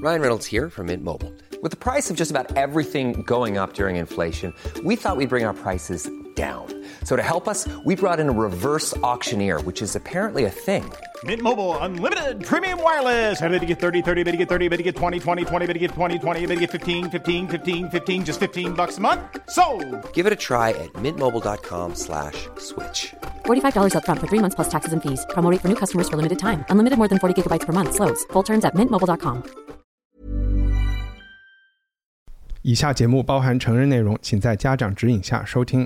Ryan Reynolds here from Mint Mobile. With the price of just about everything going up during inflation, we thought we'd bring our prices down. So to help us, we brought in a reverse auctioneer, which is apparently a thing. Mint Mobile Unlimited Premium Wireless. How to get 30, 30, bit to get 30, bit to get 20, 20, 20, bit to get 20, 20, bit to get 15, 15, 15, 15, just $15 a month? Sold! Give it a try at mintmobile.com/switch. $45 up front for 3 months plus taxes and fees. Promo rate for new customers for limited time. Unlimited more than 40 gigabytes per month. Slows full terms at mintmobile.com. 以下节目包含成人内容，请在家长指引下收听。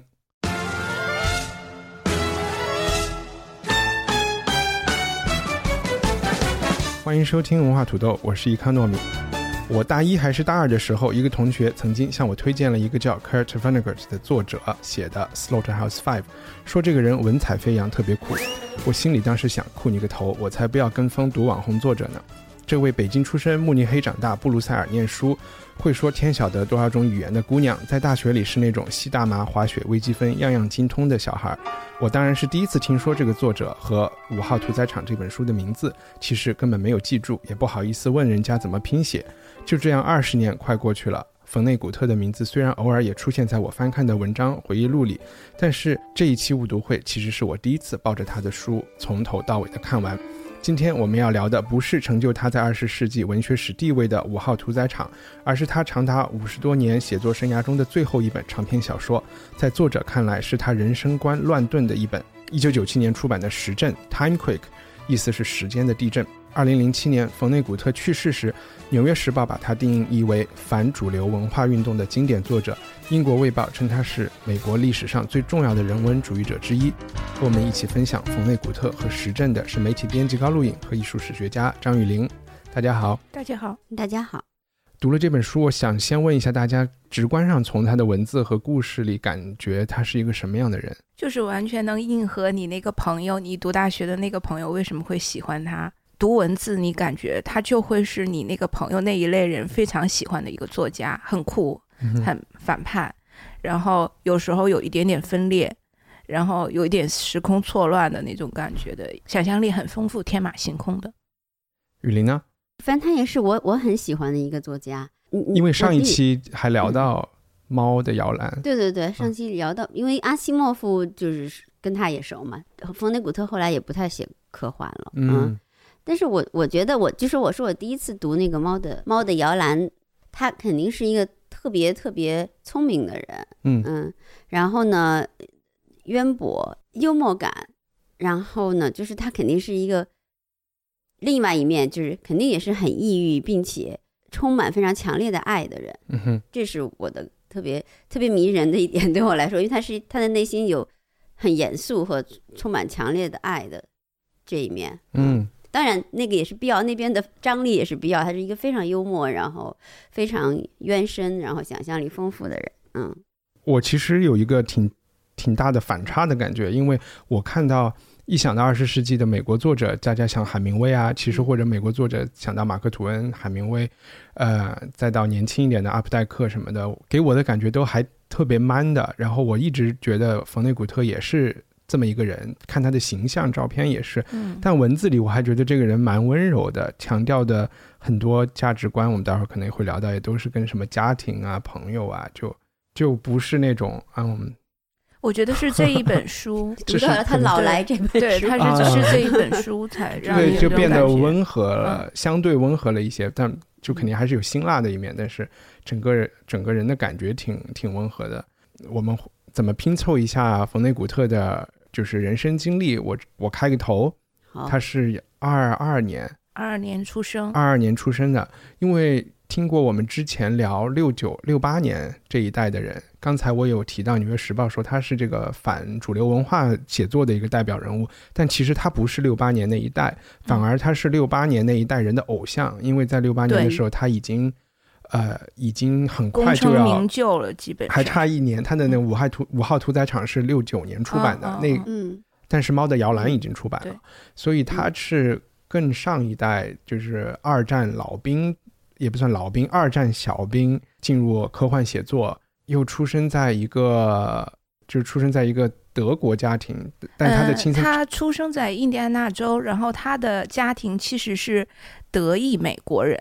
欢迎收听文化土豆，我是伊康糯米。我大一还是大二的时候，一个同学曾经向我推荐了一个叫 Kurt Vonnegut 的作者写的 Slaughterhouse 5， 说这个人文采飞扬，特别酷。我心里当时想，酷你个头，我才不要跟风读网红作者呢。这位北京出生，慕尼黑长大，布鲁塞尔念书，会说天晓得多少种语言的姑娘，在大学里是那种吸大麻、滑雪、微积分样样精通的小孩。我当然是第一次听说这个作者和5号屠宰场这本书的名字，其实根本没有记住，也不好意思问人家怎么拼写。就这样20年快过去了，冯内古特的名字虽然偶尔也出现在我翻看的文章回忆录里，但是这一期误读会其实是我第一次抱着他的书从头到尾的看完。今天我们要聊的不是成就他在20世纪文学史地位的5号屠宰场，而是他长达50多年写作生涯中的最后一本长篇小说，在作者看来是他人生观乱炖的一本。1997年出版的《时震》 Timequake， 意思是时间的地震。2007年冯内古特去世时，纽约时报把他定义为反主流文化运动的经典作者，英国卫报称他是美国历史上最重要的人文主义者之一。和我们一起分享冯内古特和时震的是媒体编辑高露颖和艺术史学家张雨玲。大家好。 大家好。 大家好。 读了这本书，我想先问一下大家，直观上从他的文字和故事里感觉他是一个什么样的人？ 就是完全能应和你那个朋友，你读大学的那个朋友为什么会喜欢他。读文字你感觉他就会是你那个朋友那一类人非常喜欢的一个作家，很酷，很反叛，然后有时候有一点点分裂，然后有一点时空错乱的那种感觉的，想象力很丰富，天马行空的。 雨林呢？ 反正他也是我很喜欢的一个作家。 因为上一期还聊到猫的摇篮。 对对对，上期聊到，因为阿西莫夫就是跟他也熟嘛，冯内古特后来也不太写科幻了。但是我觉得我第一次读那个猫的摇篮，他肯定是一个特别特别聪明的人。然后呢渊博幽默感，然后呢就是他肯定是一个另外一面，就是肯定也是很抑郁并且充满非常强烈的爱的人。这是我的特别特别迷人的一点，对我来说，因为他的内心有很严肃和充满强烈的爱的这一面。当然那个也是必要，那边的张力也是必要，他是一个非常幽默，然后非常渊深，然后想象力丰富的人。 我其实有一个挺大的反差的感觉，因为我看到一想到20世纪的美国作者，大家想海明威啊，其实或者美国作者想到马克吐温、海明威，再到年轻一点的阿普代克什么的，给我的感觉都还特别 man 的。然后我一直觉得冯内古特也是这么一个人，看他的形象照片也是，但文字里我还觉得这个人蛮温柔的，强调的很多价值观，我们待会儿可能也会聊到，也都是跟什么家庭啊、朋友啊，就不是那种我觉得是这一本书读到了他老来这本书， 对，他是这一本书才让你就变得温和了，相对温和了一些，但就肯定还是有辛辣的一面，但是整个人的感觉挺温和的。我们怎么拼凑一下冯内古特的就是人生经历？我开个头，他是22年出生的。因为听过我们之前聊69、68年这一代的人，刚才我有提到《纽约时报》说他是这个反主流文化写作的一个代表人物，但其实他不是68年那一代，反而他是68年那一代人的偶像，因为在68年的时候他已经很快就要功成名就了，基本上还差1年。他的那5号屠宰场是69年出版的，但是猫的摇篮已经出版了，所以他是更上一代，就是二战老兵，也不算老兵，二战小兵进入科幻写作，又出生在一个德国家庭，但他的亲生他出生在印第安纳州，然后他的家庭其实是德裔美国人，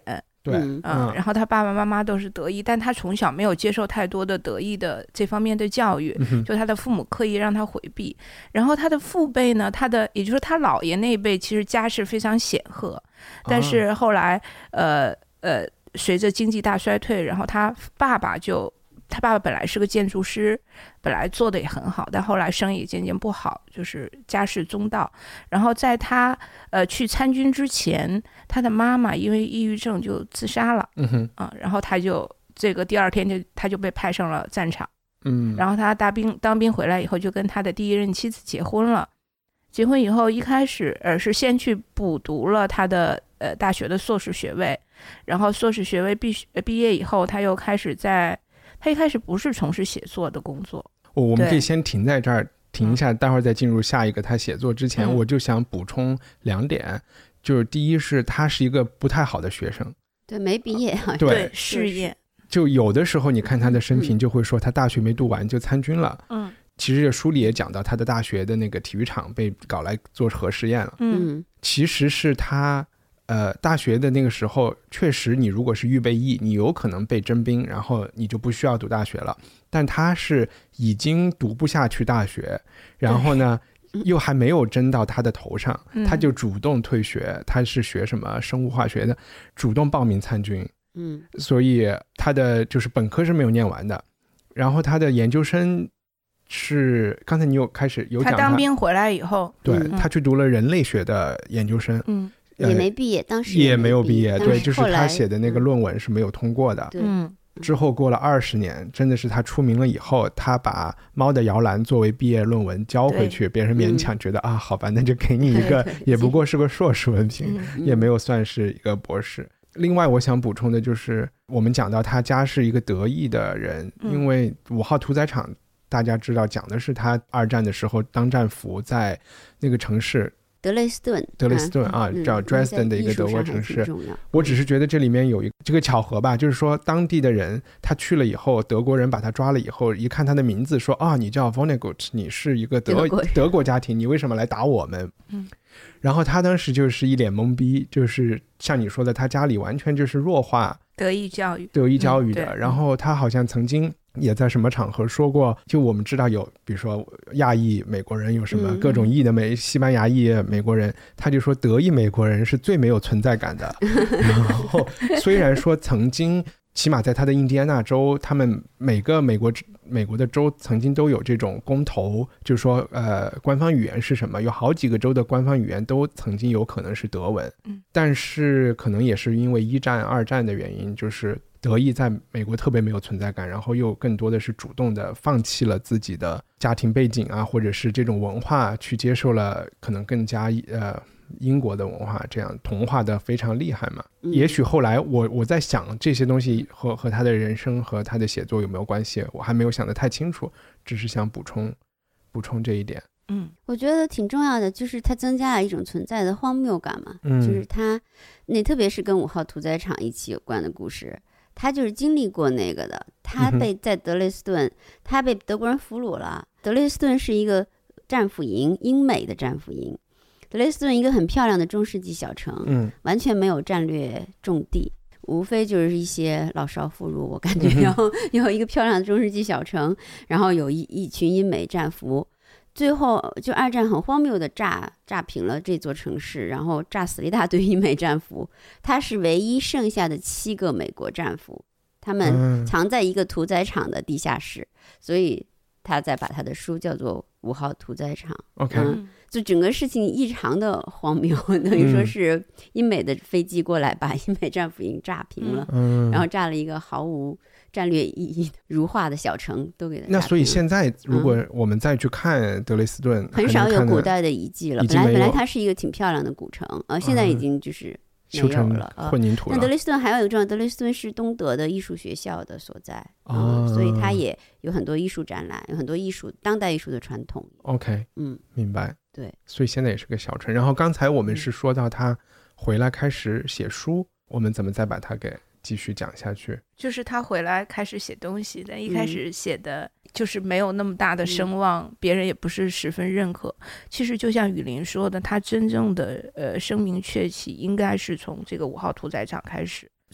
对， 然后他爸爸妈妈都是德裔，但他从小没有接受太多的德裔的这方面的教育，就他的父母刻意让他回避。然后他的父辈呢，也就是他姥爷那一辈其实家世非常显赫，但是后来随着经济大衰退，然后他爸爸本来是个建筑师，本来做的也很好，但后来生意渐渐不好，就是家世中道。然后在他去参军之前，他的妈妈因为抑郁症就自杀了，然后他就第二天他就被派上了战场，然后他当兵回来以后，就跟他的第一任妻子结婚了。结婚以后，一开始是先去补读了他的大学的硕士学位，然后硕士学位毕业以后，他一开始不是从事写作的工作。 我们可以先停在这儿，停一下，待会儿再进入下一个他写作之前，我就想补充2点，就是第一是他是一个不太好的学生， 对，没毕业啊， 对， 事业。 就有的时候你看他的生平就会说他大学没读完就参军了，其实这书里也讲到他的大学的那个体育场被搞来做核试验了，其实是他大学的那个时候，确实你如果是预备役，你有可能被征兵，然后你就不需要读大学了。但他是已经读不下去大学，然后呢又还没有征到他的头上，他就主动退学。他是学什么生物化学的，主动报名参军。所以他的就是本科是没有念完的，然后他的研究生是刚才你有讲他当兵回来以后， 对，他去读了人类学的研究生， 也没毕业，当时也没有毕业，对，就是后来他写的那个论文是没有通过的。之后过了20年，真的是他出名了以后，他把《猫的摇篮》作为毕业论文交回去，别人勉强觉得啊，好吧，那就给你一个，也不过是个硕士文凭，也没有算是一个博士。另外我想补充的就是我们讲到他家是一个德裔的人，因为5号屠宰场大家知道讲的是他2战的时候当战俘在那个城市德累斯顿啊，叫 Dresden 的一个德国城市。我只是觉得这里面有这个巧合吧，就是说当地的人他去了以后，德国人把他抓了以后，一看他的名字说啊，你叫 Vonnegut， 你是一个德国家庭，你为什么来打我们？然后他当时就是一脸懵逼，就是像你说的，他家里完全就是弱化德裔教育的。然后他好像曾经也在什么场合说过，就我们知道有比如说亚裔美国人有什么各种裔的西班牙裔美国人，他就说德裔美国人是最没有存在感的。然后虽然说曾经起码在他的印第安纳州，他们每个美国的州曾经都有这种公投，就是说官方语言是什么，有好几个州的官方语言都曾经有可能是德文。但是可能也是因为1战2战的原因，就是德裔在美国特别没有存在感，然后又更多的是主动的放弃了自己的家庭背景啊，或者是这种文化，去接受了可能更加英国的文化，这样同化的非常厉害嘛。也许后来我在想这些东西和他的人生和他的写作有没有关系，我还没有想得太清楚，只是想补充这一点。 我觉得挺重要的，就是它增加了一种存在的荒谬感嘛。就是他特别是跟5号屠宰场一起有关的故事，他就是经历过那个的。他在德累斯顿，他被德国人俘虏了。德累斯顿是一个战俘营，英美的战俘营。德累斯顿一个很漂亮的中世纪小城，完全没有战略重地，无非就是一些老少妇孺，我感觉有一个漂亮的中世纪小城，然后有一群英美战俘，最后就2战很荒谬的炸平了这座城市，然后炸死了一大堆英美战俘，他是唯一剩下的7个美国战俘，他们藏在一个屠宰场的地下室，所以他再把他的书叫做5号屠宰场。就整个事情异常的荒谬，等于说是英美的飞机过来把英美战俘营炸平了，然后炸了一个毫无战略意义的如画的小城都给它炸平了。 那所以现在如果我们再去看德累斯顿， 很少有古代的遗迹了。本来它是一个挺漂亮的古城，现在已经就是修成混凝土了。 那德累斯顿还有一个重要，德累斯顿是东德的艺术学校的所在，所以它也有很多艺术展览，有很多当代艺术的传统。 OK， 明白。 对， 所以现在也是个小城。然后刚才我们是说到他回来开始写书，我们怎么再把它给继续讲下去？ 就是他回来开始写东西，但一开始写的就是没有那么大的声望，别人也不是十分认可。其实就像雨林说的，他真正的声名鹊起应该是从这个5号屠宰场开始。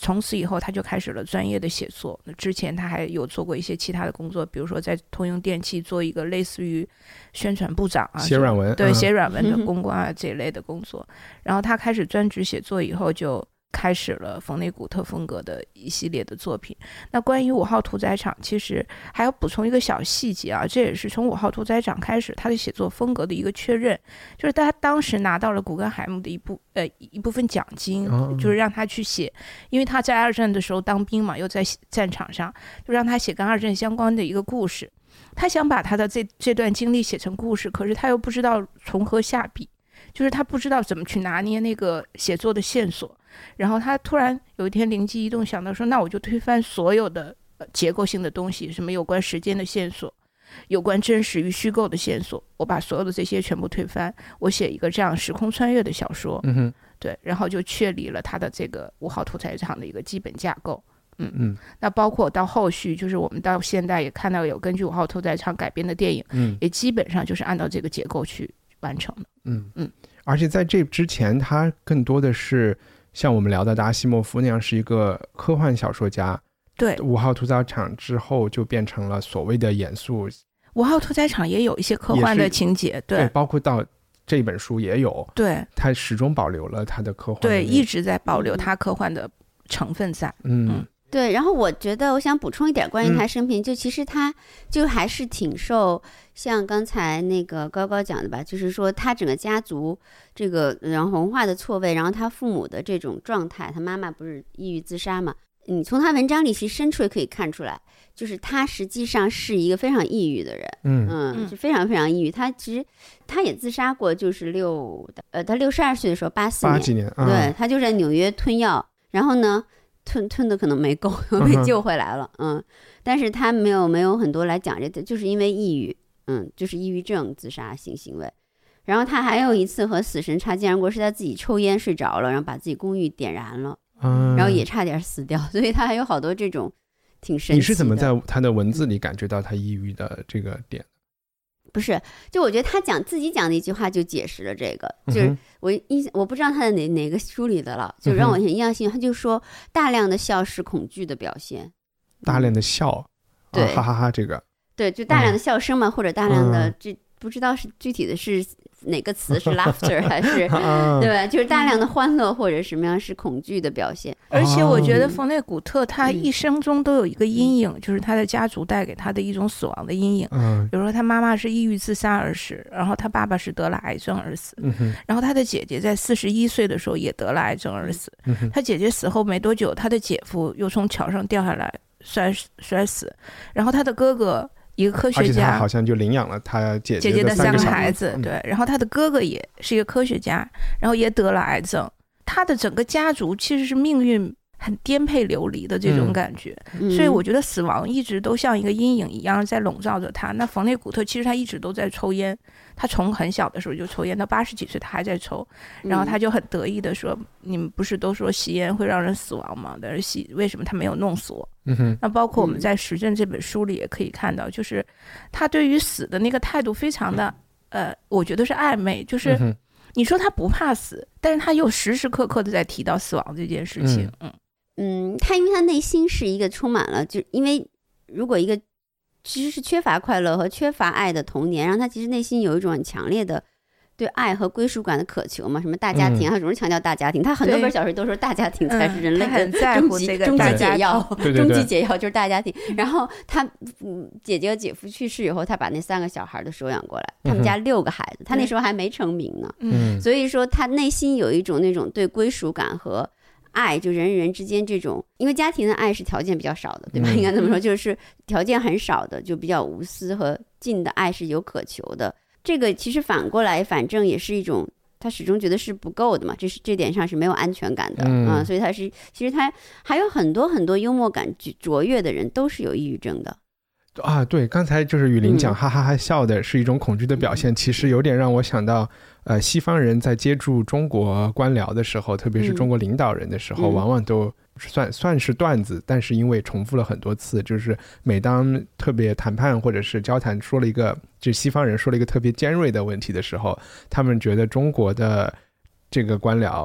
从此以后他就开始了专业的写作。之前他还有做过一些其他的工作，比如说在通用电气做一个类似于宣传部长啊， 写软文， 对，写软文的公关啊这一类的工作。然后他开始专职写作以后，就开始了冯内古特风格的一系列的作品。那关于5号屠宰场，其实还要补充一个小细节啊，这也是从5号屠宰场开始他的写作风格的一个确认，就是他当时拿到了古根海姆的一部分奖金，就是让他去写，因为他在二战的时候当兵嘛，又在战场上，就让他写跟二战相关的一个故事。他想把他的这段经历写成故事，可是他又不知道从何下笔，就是他不知道怎么去拿捏那个写作的线索。然后他突然有一天灵机一动，想到说，那我就推翻所有的结构性的东西，什么有关时间的线索，有关真实与虚构的线索，我把所有的这些全部推翻，我写一个这样时空穿越的小说。对，然后就确立了他的这个5号屠宰场的一个基本架构。那包括到后续，就是我们到现在也看到有根据5号屠宰场改编的电影，也基本上就是按照这个结构去完成的。 而且在这之前，他更多的是像我们聊的阿西莫夫那样是一个科幻小说家。 对 ，5号屠宰场之后就变成了所谓的严肃。 5号屠宰场也有一些科幻的情节，对， 包括到这本书也有， 对， 他始终保留了他的科幻， 对，一直在保留他科幻的成分在。 对，然后我觉得我想补充一点关于他生平，就其实他就还是挺受像刚才那个高高讲的吧，就是说他整个家族这个然后文化的错位，然后他父母的这种状态，他妈妈不是抑郁自杀嘛，你从他文章里其实深处也可以看出来，就是他实际上是一个非常抑郁的人，是非常非常抑郁。他其实他也自杀过，就是他62岁的时候，84 年， 对，他就在纽约吞药，然后呢吞的可能没够，被救回来了，但是他没有很多来讲这，就是因为抑郁，就是抑郁症自杀性行为。然后他还有一次和死神擦肩而过，是他自己抽烟睡着了，然后把自己公寓点燃了，然后也差点死掉，所以他还有好多这种挺神奇的。 你是怎么在他的文字里感觉到他抑郁的这个点？ 不是，就我觉得他自己讲的一句话就解释了这个，就是我不知道他的哪个书里的了，就让我很印象性。他就说大量的笑是恐惧的表现， 大量的笑， 对， 哈哈哈，这个对，就大量的笑声嘛，或者大量的这不知道是具体的是哪个词，是 laughter 还是对吧？就是大量的欢乐或者什么样是恐惧的表现。 而且我觉得冯内古特他一生中都有一个阴影，就是他的家族带给他的一种死亡的阴影。比如说他妈妈是抑郁自杀而死，然后他爸爸是得了癌症而死，然后他的姐姐在41岁的时候也得了癌症而死。他姐姐死后没多久，他的姐夫又从桥上掉下来摔死，然后他的哥哥一个科学家， 而且他好像就领养了他姐姐的 3 个孩子，对，然后他的哥哥也是一个科学家，然后也得了癌症。他的整个家族其实是命运很颠沛流离的这种感觉，所以我觉得死亡一直都像一个阴影一样在笼罩着他。那冯内古特其实他一直都在抽烟，他从很小的时候就抽烟，到80几岁他还在抽，然后他就很得意的说，你们不是都说吸烟会让人死亡吗？但是为什么他没有弄死我？那包括我们在《实证》这本书里也可以看到，就是他对于死的那个态度非常的我觉得是暧昧，就是你说他不怕死，但是他又时时刻刻的在提到死亡这件事情。 他因为他内心是一个充满了，就因为如果一个其实是缺乏快乐和缺乏爱的童年，让他其实内心有一种很强烈的对爱和归属感的渴求嘛，什么大家庭，他总是强调大家庭，他很多本小说都说大家庭才是人类的终极解药，终极解药就是大家庭。然后他姐姐和姐夫去世以后，他把那3个小孩都收养过来，他们家6个孩子，他那时候还没成名呢，所以说他内心有一种那种对归属感和爱，就人与人之间这种，因为家庭的爱是条件比较少的，对吧？应该这么说，就是条件很少的，就比较无私和近的爱是有渴求的。这个其实反过来，反正也是一种，他始终觉得是不够的嘛，这点上是没有安全感的，所以他是其实他还有很多很多幽默感卓越的人都是有抑郁症的。 对，刚才就是雨林讲哈哈哈笑的是一种恐惧的表现，其实有点让我想到西方人在接触中国官僚的时候，特别是中国领导人的时候，往往都算是段子，但是因为重复了很多次，就是每当特别谈判或者是交谈说了一个，就西方人说了一个特别尖锐的问题的时候，他们觉得中国的这个官僚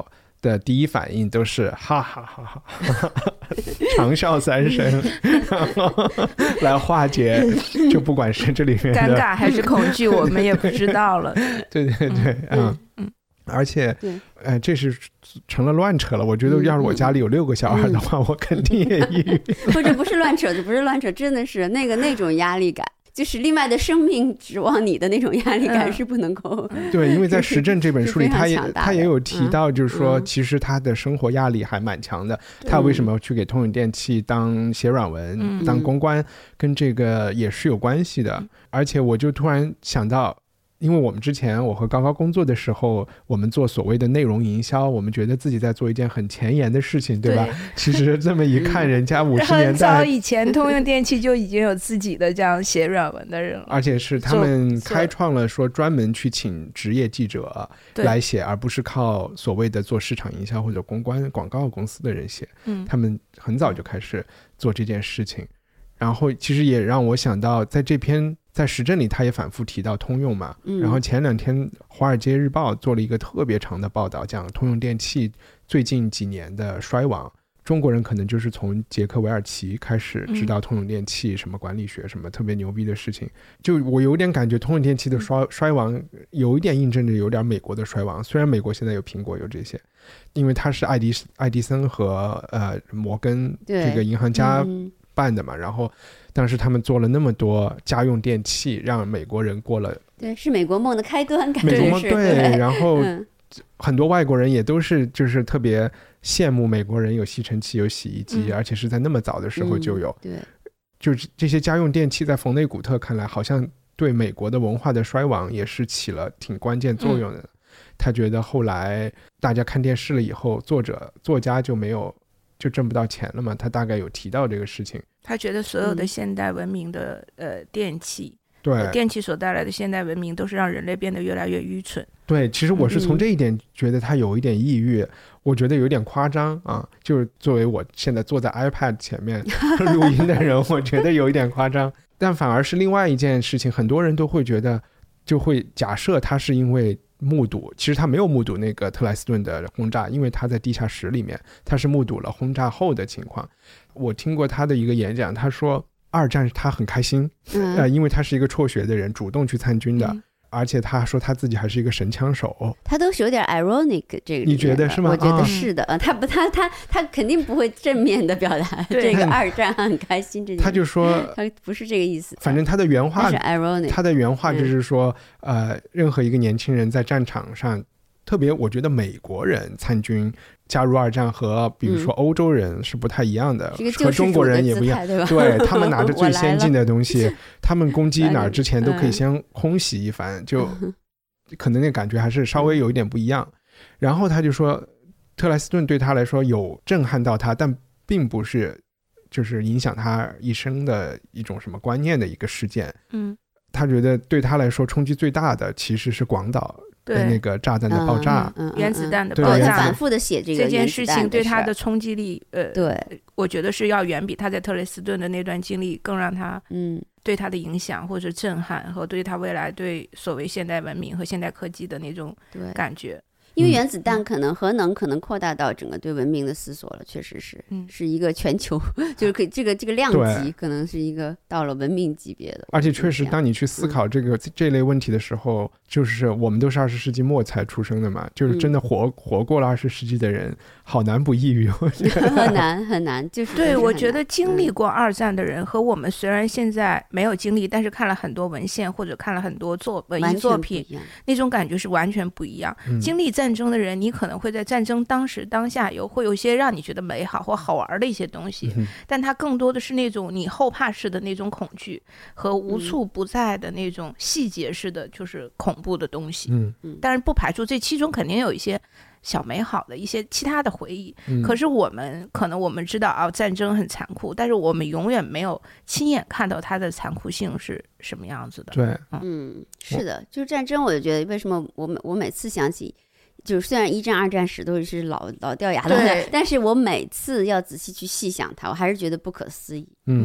的第一反应都是哈哈哈哈，长啸3声，然后来化解，就不管是这里面的尴尬还是恐惧，我们也不知道了。 对对对，而且，这是成了乱扯了。我觉得要是我家里有6个小孩的话，我肯定也抑郁。 或者不是乱扯，不是乱扯，真的是那种压力感。就是另外的生命指望你的那种压力感是不能够对，因为在《实证》这本书里他也有提到，就是说其实他的生活压力还蛮强的。他为什么去给通用电气当写软文当公关，跟这个也是有关系的。而且我就突然想到，因为我们之前我和高高工作的时候，我们做所谓的内容营销，我们觉得自己在做一件很前沿的事情，对吧？其实这么一看，人家50年代很早以前通用电气就已经有自己的这样写软文的人了， 而且是他们开创了说专门去请职业记者来写，而不是靠所谓的做市场营销或者公关广告公司的人写。他们很早就开始做这件事情。然后其实也让我想到，在这篇在实证里他也反复提到通用嘛，然后前2天华尔街日报做了一个特别长的报道，讲通用电气最近几年的衰亡。中国人可能就是从杰克韦尔奇开始知道通用电气什么管理学什么特别牛逼的事情，就我有点感觉通用电气的衰亡有一点印证着有点美国的衰亡。虽然美国现在有苹果有这些，因为它是爱迪生和摩根这个银行家办的嘛，然后当时他们做了那么多家用电器，让美国人过了， 对，是美国梦的开端，感觉美国梦，对，然后很多外国人也都是就是特别羡慕美国人有吸尘器有洗衣机，而且是在那么早的时候就有， 对， 就是这些家用电器在冯内古特看来好像对美国的文化的衰亡也是起了挺关键作用的。他觉得后来大家看电视了以后，作家就挣不到钱了嘛，他大概有提到这个事情。 他觉得所有的现代文明的电器， 对， 电器所带来的现代文明都是让人类变得越来越愚蠢。 对，其实我是从这一点觉得他有一点抑郁，我觉得有点夸张啊。就是作为我现在坐在 iPad 前面录音的人，我觉得有一点夸张。但反而是另外一件事情，很多人都会觉得，就会假设他是因为目睹，其实他没有目睹那个特莱斯顿的轰炸，因为他在地下室里面，他是目睹了轰炸后的情况。我听过他的一个演讲，他说2战他很开心，因为他是一个辍学的人，主动去参军的，而且他说他自己还是一个神枪手。 他都是有点 ironic 这个， 你觉得是吗？ 我觉得是的，他肯定不会正面的表达这个2战很开心这件事。 他就说他不是这个意思， 反正他的原话是 ironic， 他的原话就是说，任何一个年轻人在战场上，特别我觉得美国人参军加入2战和比如说欧洲人是不太一样的，和中国人也不一样，对，他们拿着最先进的东西他们攻击哪儿之前都可以先空袭一番，就可能那感觉还是稍微有一点不一样。然后他就说特莱斯顿对他来说有震撼到他，但并不是就是影响他一生的一种什么观念的一个事件。他觉得对他来说冲击最大的其实是广岛的那个炸弹的爆炸， 原子弹的爆炸， 他反复的写这件事情对他的冲击力， 对， 我觉得是要远比他在特雷斯顿的那段经历更让他对他的影响或者震撼，和对他未来对所谓现代文明和现代科技的那种感觉。 因为原子弹可能核能可能扩大到整个对文明的思索了，确实是，是一个全球，就是可以这个量级可能是一个到了文明级别的。 而且确实，当你去思考这类问题的时候，就是我们都是20世纪末才出生的嘛，就是真的活过了20世纪的人，好难不抑郁。 很难，就是对，我觉得经历过2战的人和我们虽然现在没有经历，但是看了很多文献或者看了很多文艺作品，那种感觉是完全不一样。经历战争的人，你可能会在战争当时当下会有一些让你觉得美好或好玩的一些东西，但它更多的是那种你后怕式的那种恐惧和无处不在的那种细节式的就是恐怖的东西。当然不排除这其中肯定有一些小美好的一些其他的回忆，可是我们知道战争很残酷，但是我们永远没有亲眼看到它的残酷性是什么样子的。 对， 是的，就是战争，我就觉得为什么我每次想起，就是虽然1战2战史都是老掉牙的，但是我每次要仔细去细想它，我还是觉得不可思议。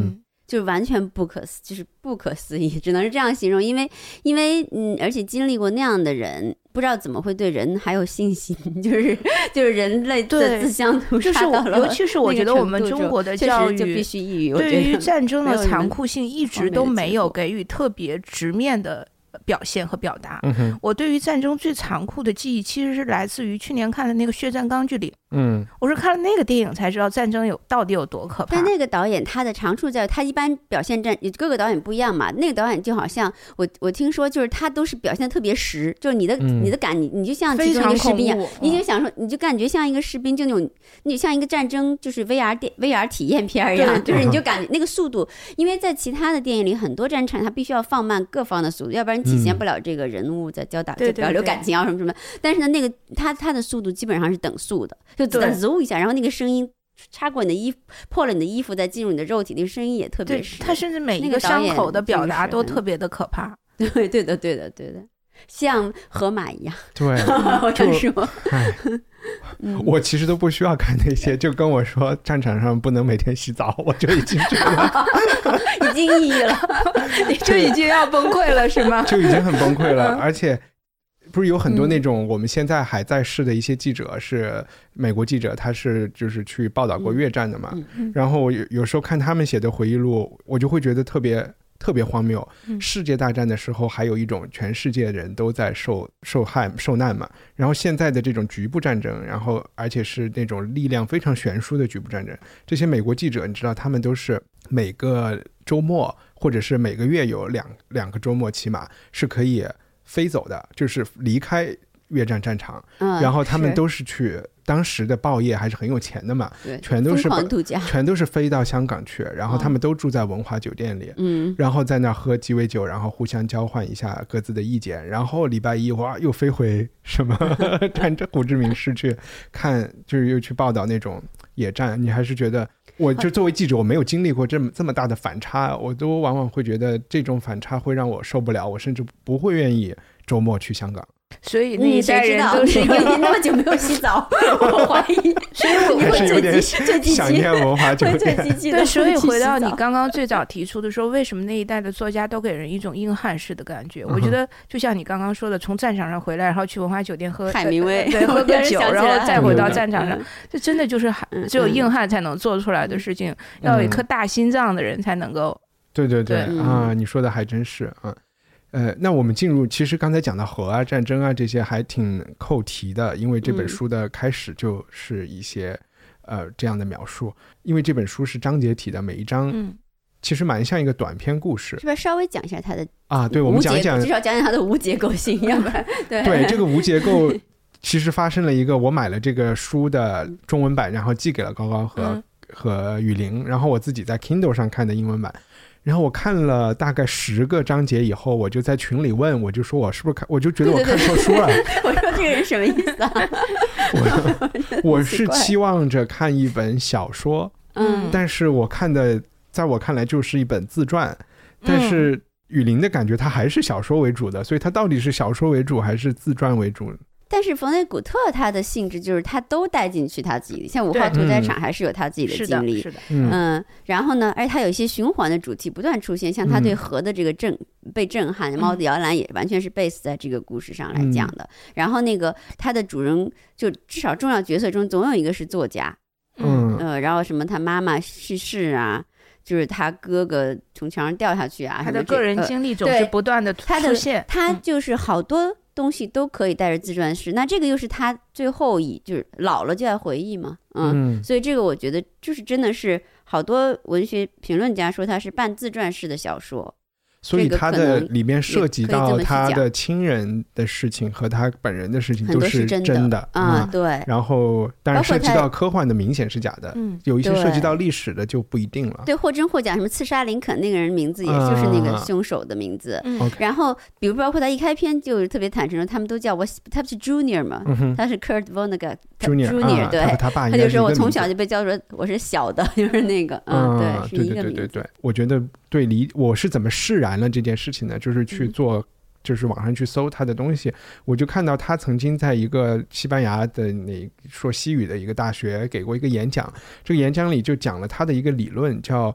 就完全就是不可思议，只能是这样形容。因为而且经历过那样的人，不知道怎么会对人还有信心，就是人类的自相屠杀到了， 尤其是我觉得我们中国的教育就必须抑郁， 对于战争的残酷性一直都没有给予特别直面的表现和表达。我对于战争最残酷的记忆其实是来自于去年看的那个《血战钢锯岭》。我是看了那个电影才知道战争到底有多可怕。 但那个导演他的长处在于他一般表现各个导演不一样嘛。那个导演就好像我听说就是他都是表现得特别实，就是你的感你就像其中一个士兵一样，你就想说你就感觉像一个士兵，就那种你像一个战争就是 VR 体验片一样，就是你就感觉那个速度，因为在其他的电影里很多战场他必须要放慢各方的速度，要不然体现不了这个人物在交打就表流感情啊什么什么。但是呢，那个他的速度基本上是等速的，就子弹嗖一下，然后那个声音插过你的衣服，破了你的衣服，再进入你的肉体，那个声音也特别实。 他甚至每一个伤口的表达都特别的可怕。 对的，像河马一样。 对， 我想说， 我其实都不需要看那些，就跟我说战场上不能每天洗澡，我就已经觉得已经抑郁了， 你就已经要崩溃了是吗？ 就已经很崩溃了。而且不是有很多那种我们现在还在世的一些记者，是美国记者，他是就是去报道过越战的嘛，然后有时候看他们写的回忆录，我就会觉得特别荒谬。世界大战的时候还有一种全世界人都在受难嘛，然后现在的这种局部战争，然后而且是那种力量非常悬殊的局部战争，这些美国记者你知道他们都是每个周末或者是每个月有两个周末起码是可以飞走的，就是离开越战战场，然后他们都是去当时的报业还是很有钱的嘛，全都是飞到香港去，然后他们都住在文华酒店里，然后在那喝鸡尾酒，然后互相交换一下各自的意见，然后礼拜一哇又飞回什么战争胡志明市去看，就是又去报道那种野战。你还是觉得我就作为记者我没有经历过这么大的反差，我都往往会觉得这种反差会让我受不了，我甚至不会愿意周末去香港。 所以那一代人都是因为那么久没有洗澡，我怀疑，所以我还是有点想念文华酒店。 对，所以回到你刚刚最早提出的说，为什么那一代的作家都给人一种硬汉式的感觉？我觉得就像你刚刚说的，从战场上回来，然后去文华酒店喝海明威， 对，喝个酒，然后再回到战场上，这真的就是只有硬汉才能做出来的事情，要有一颗大心脏的人才能够。 对啊，你说的还真是啊。那我们进入，其实刚才讲到核啊、战争啊这些还挺扣题的，因为这本书的开始就是一些这样的描述，因为这本书是章节体的，每一章其实蛮像一个短篇故事。是不是稍微讲一下它的啊？对，我们讲一讲， 至少讲讲它的无结构性，要不然对这个无结构，其实发生了一个，我买了这个书的中文版，然后寄给了高高和雨林，然后我自己在 Kindle 上看的英文版。然后我看了大概10个章节以后，我就在群里问，我就说我是不是我就觉得我看错书了。 我说这个人什么意思啊？ 我是期望着看一本小说，但是我看的在我看来就是一本自传，但是雨林的感觉它还是小说为主的，所以它到底是小说为主还是自传为主？ 但是冯内古特他的性质就是他都带进去他自己，像5号屠宰场还是有他自己的经历， 是的， 然后呢，而且他有一些循环的主题不断出现，像他对核的这个被震撼，猫的摇篮也完全是 base 在这个故事上来讲的。然后那个他的主人就至少重要角色中总有一个是作家，然后什么他妈妈去世啊，就是他哥哥从墙上掉下去啊， 他的个人经历总是不断的出现， 他就是好多东西都可以带着自传式，那这个又是他最后就是老了就要回忆嘛，所以这个我觉得就是真的是好多文学评论家说他是半自传式的小说。 所以他的里面涉及到他的亲人的事情和他本人的事情都是真的啊，对。 然后当然涉及到科幻的明显是假的，有一些涉及到历史的就不一定了。 对，或真或假，什么刺杀林肯那个人名字也就是那个凶手的名字。然后比如包括他一开篇就特别坦诚说，他们都叫我，他是 Junior 嘛，他是 Kurt Vonnegut Junior， 对，他就说我从小就被叫做我是小的，就是那个，对，是一个名字。 对，我觉得对我是怎么释然了这件事情呢？就是去做，就是网上去搜他的东西，我就看到他曾经在一个西班牙的说西语的一个大学给过一个演讲，这个演讲里就讲了他的一个理论，叫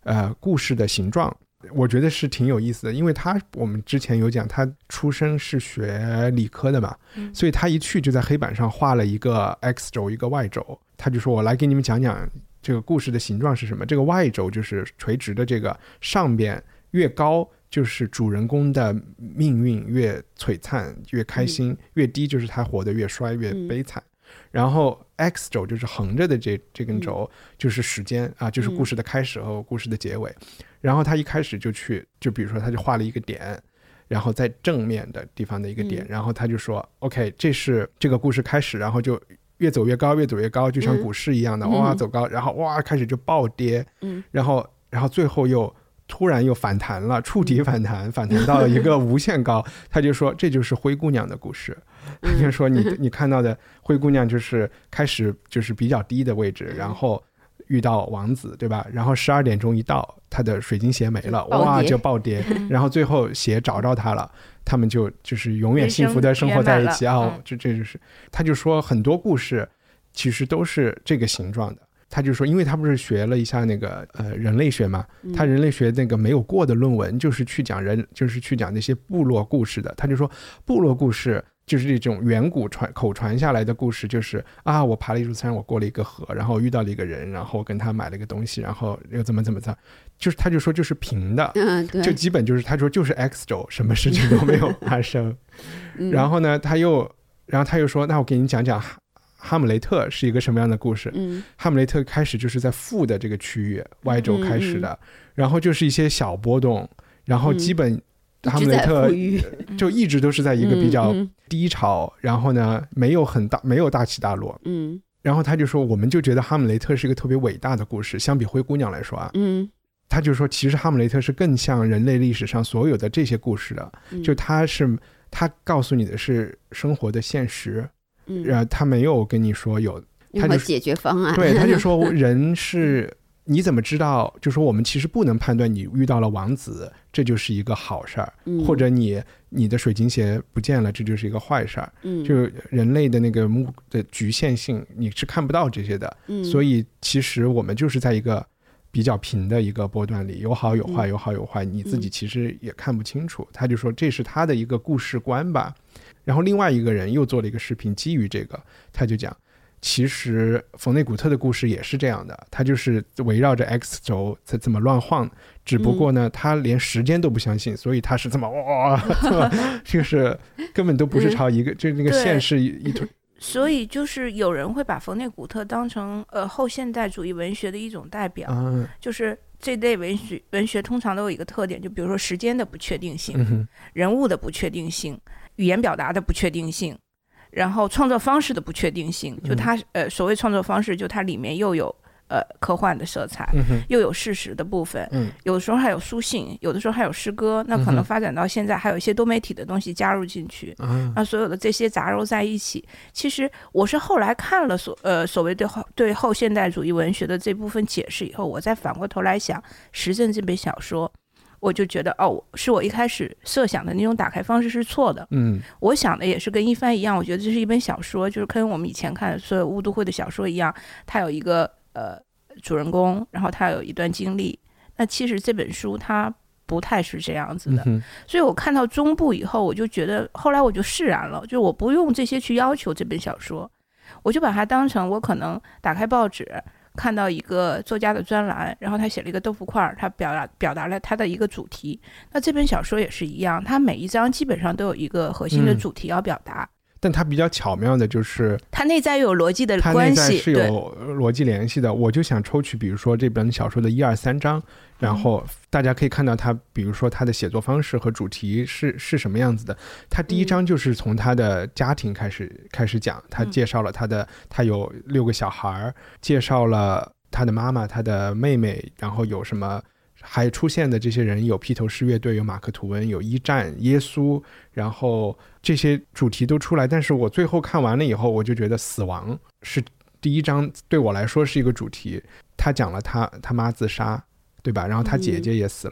故事的形状，我觉得是挺有意思的。因为我们之前有讲他出身是学理科的嘛，所以他一去就在黑板上画了一个 X 轴一个 Y 轴，他就说我来给你们讲讲这个故事的形状是什么。这个 Y 轴就是垂直的，这个上边越高就是主人公的命运越璀璨越开心，越低就是他活得越衰越悲惨。然后 X 轴就是横着的这根轴就是时间啊，就是故事的开始和故事的结尾。然后他一开始就比如说他就画了一个点，然后在正面的地方的一个点，然后他就说 OK 这是这个故事开始，然后就越走越高越走越高，就像股市一样的哇走高，然后哇开始就暴跌，然后最后又突然又反弹了，触底反弹到了一个无限高，他就说这就是灰姑娘的故事。就说你看到的灰姑娘就是开始就是比较低的位置，然后遇到王子对吧，然后12点钟一到他的水晶鞋没了，哇就暴跌，然后最后鞋找到他了，他们就是永远幸福的生活在一起啊。这就是他就说很多故事其实都是这个形状的。他就说因为他不是学了一下那个人类学嘛，他人类学那个没有过的论文就是去讲那些部落故事的。他就说部落故事就是这种远古口传下来的故事，就是啊我爬了一座山，我过了一个河，然后遇到了一个人，然后跟他买了一个东西，然后又怎么就是他就说就是平的，就基本就是他说就是 X 轴，什么事情都没有发生。然后呢他又说那我给你讲讲哈姆雷特是一个什么样的故事。哈姆雷特开始就是在负的这个区域 Y 轴开始的，然后就是一些小波动，然后基本哈姆雷特就一直都是在一个比较低潮，然后呢没有大起大落。然后他就说我们就觉得哈姆雷特是一个特别伟大的故事，相比灰姑娘来说啊，他就说其实哈姆雷特是更像人类历史上所有的这些故事的，就他告诉你的是生活的现实，他没有跟你说有任何解决方案。 对，他就说人是你怎么知道，就说我们其实不能判断你遇到了王子这就是一个好事儿，或者你的水晶鞋不见了这就是一个坏事儿。就人类的那个的局限性你是看不到这些的，所以其实我们就是在一个比较平的一个波段里，有好有坏有好有坏，你自己其实也看不清楚。他就说这是他的一个故事观吧。然后另外一个人又做了一个视频，基于这个他就讲其实冯内古特的故事也是这样的，他就是围绕着 X 轴这么乱晃，只不过呢他连时间都不相信，所以他是这么就是根本都不是朝一个就那个线是一团。 所以就是有人会把冯内古特当成后现代主义文学的一种代表，就是这类文学通常都有一个特点，就比如说时间的不确定性，人物的不确定性，语言表达的不确定性，然后创作方式的不确定性。就它所谓创作方式，就它里面又有科幻的色彩，又有事实的部分，有的时候还有书信，有的时候还有诗歌，那可能发展到现在还有一些多媒体的东西加入进去，那所有的这些杂糅在一起。其实我是后来看了所谓对后现代主义文学的这部分解释以后，我再反过头来想时政这本小说，我就觉得是我一开始设想的那种打开方式是错的。我想的也是跟一帆一样，我觉得这是一本小说，就是跟我们以前看的所有乌都会的小说一样，它有一个主人公，然后他有一段经历。那其实这本书它不太是这样子的，所以我看到中部以后，我就觉得后来我就释然了，就我不用这些去要求这本小说，我就把它当成我可能打开报纸看到一个作家的专栏，然后他写了一个豆腐块，他表达了他的一个主题。那这本小说也是一样，他每一章基本上都有一个核心的主题要表达， 但它比较巧妙的就是它内在有逻辑的关系， 它内在是有逻辑联系的。我就想抽取比如说这本小说的1、2、3章，然后大家可以看到它比如说它的写作方式和主题是什么样子的。它第一章就是从他的家庭开始讲，他介绍了他有6个小孩，介绍了他的妈妈他的妹妹，然后有什么还出现的这些人，有披头士乐队，有马克吐温，有一战，耶稣，然后这些主题都出来。但是我最后看完了以后，我就觉得死亡是第一章对我来说是一个主题。他讲了他妈自杀，对吧？然后他姐姐也死了，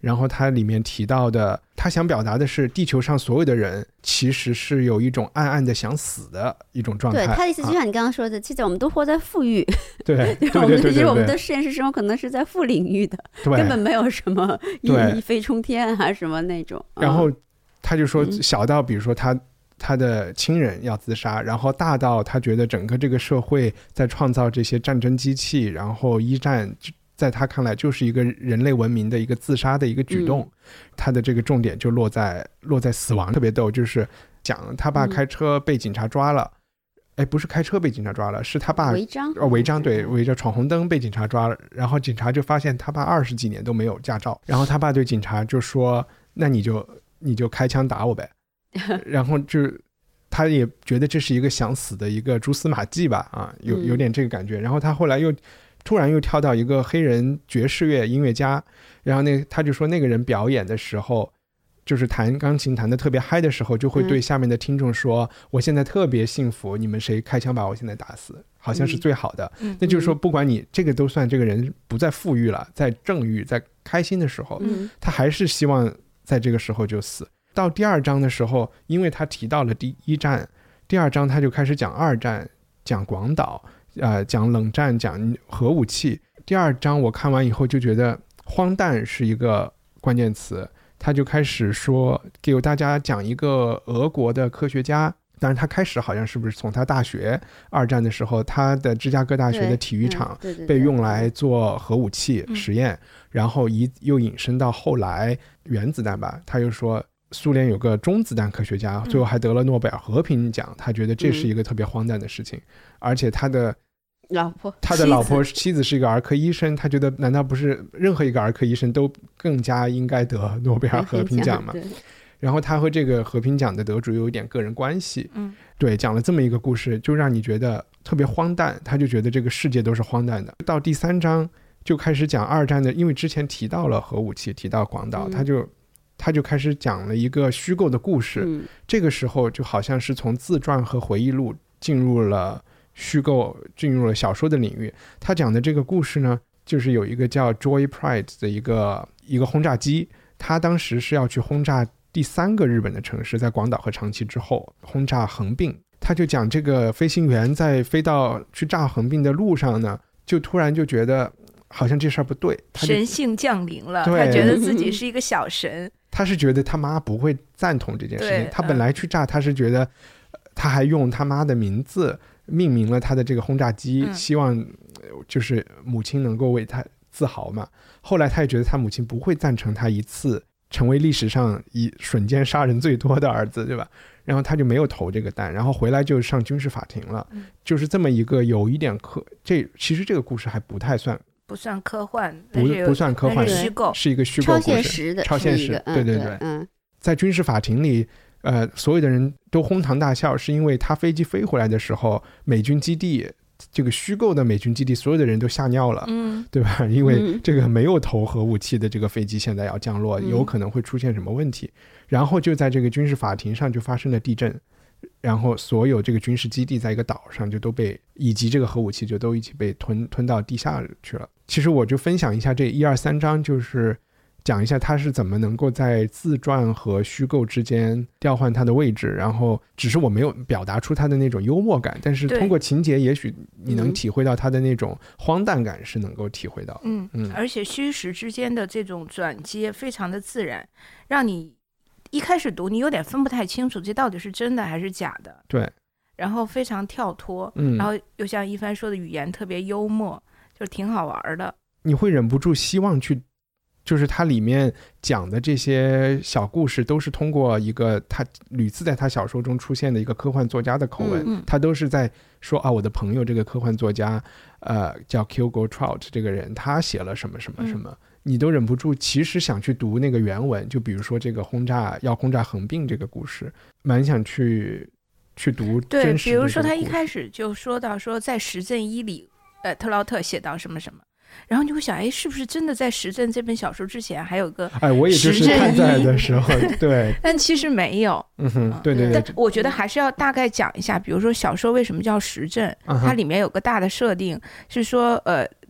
然后它里面提到的，他想表达的是地球上所有的人其实是有一种暗暗的想死的一种状态。 对，他的意思就像你刚刚说的，其实我们都活在负域， 对对我们对对， 我们的现实生活可能是在负领域的，根本没有什么一飞冲天啊什么那种。 然后他就说，小到比如说他的亲人要自杀，然后大到他觉得整个这个社会在创造这些战争机器，然后一战在他看来就是一个人类文明的一个自杀的一个举动。他的这个重点就落在死亡。特别逗，就是讲他爸开车被警察抓了，不是开车被警察抓了，是他爸违章，对，违章闯红灯被警察抓了，然后警察就发现他爸20几年都没有驾照，然后他爸对警察就说，那你就开枪打我呗。然后就他也觉得这是一个想死的一个蛛丝马迹吧，啊，有点这个感觉。然后他后来突然又跳到一个黑人爵士乐音乐家，然后他就说那个人表演的时候，就是弹钢琴弹得特别嗨的时候，就会对下面的听众说，我现在特别幸福，你们谁开枪把我现在打死，好像是最好的。那就是说不管你这个都算这个人不再富裕了，在正欲在开心的时候，他还是希望在这个时候就死。到第2章的时候，因为他提到了第1战，第2章他就开始讲2战，讲广岛，讲冷战，讲核武器。第2章我看完以后就觉得荒诞是一个关键词，他就开始说给大家讲一个俄国的科学家，当然他开始好像是不是从他大学2战的时候，他的芝加哥大学的体育场被用来做核武器实验，然后又引申到后来原子弹吧，他又说苏联有个中子弹科学家，最后还得了诺贝尔和平奖，他觉得这是一个特别荒诞的事情。而且他的妻子是一个儿科医生，他觉得难道不是任何一个儿科医生都更加应该得诺贝尔和平奖吗？然后他和这个和平奖的得主有一点个人关系，对，讲了这么一个故事，就让你觉得特别荒诞，他就觉得这个世界都是荒诞的。到第3章就开始讲2战的，因为之前提到了核武器，提到广岛，他就开始讲了一个虚构的故事，这个时候就好像是从自传和回忆录进入了虚构，进入了小说的领域。他讲的这个故事呢，就是有一个叫 Joy Pride 的一个轰炸机，他当时是要去轰炸第3个日本的城市，在广岛和长崎之后轰炸横滨。他就讲这个飞行员在飞到去炸横滨的路上呢，就突然就觉得好像这事儿不对， 神性降临了，他觉得自己是一个小神。 他是觉得他妈不会赞同这件事情，他本来去炸，他是觉得他还用他妈的名字命名了他的这个轰炸机，希望就是母亲能够为他自豪嘛。后来他也觉得他母亲不会赞成他一次成为历史上以瞬间杀人最多的儿子，对吧？然后他就没有投这个弹，然后回来就上军事法庭了。就是这么一个有一点其实这个故事还不算科幻， 不算科幻， 虚构， 是一个虚构故事， 超现实。对对对，在军事法庭里，所有的人都哄堂大笑，是因为他飞机飞回来的时候，美军基地这个虚构的美军基地，所有的人都吓尿了，对吧？因为这个没有投核武器的这个飞机现在要降落，有可能会出现什么问题。然后就在这个军事法庭上就发生了地震，然后所有这个军事基地在一个岛上就都被，以及这个核武器就都一起被吞到地下去了。其实我就分享一下这1、2、3章，就是讲一下他是怎么能够在自传和虚构之间调换他的位置，然后只是我没有表达出他的那种幽默感，但是通过情节也许你能体会到他的那种荒诞感是能够体会到。 而且虚实之间的这种转接非常的自然，让你一开始读你有点分不太清楚这到底是真的还是假的。 对， 然后非常跳脱，然后又像一帆说的语言特别幽默，就挺好玩的。 你会忍不住希望去，就是它里面讲的这些小故事都是通过一个他屡次在他小说中出现的一个科幻作家的口吻，他都是在说我的朋友这个科幻作家叫 Kilgore Trout 这个人他写了什么什么什么，你都忍不住其实想去读那个原文，就比如说这个要轰炸横滨这个故事，蛮想去读真实的。对， 比如说他一开始就说到说在实证1里特劳特写到什么什么，然后你会想是不是真的在实证这本小说之前还有个我也就是看在的时候对但其实没有。 对对对， 但我觉得还是要大概讲一下，比如说小说为什么叫实证，它里面有个大的设定是说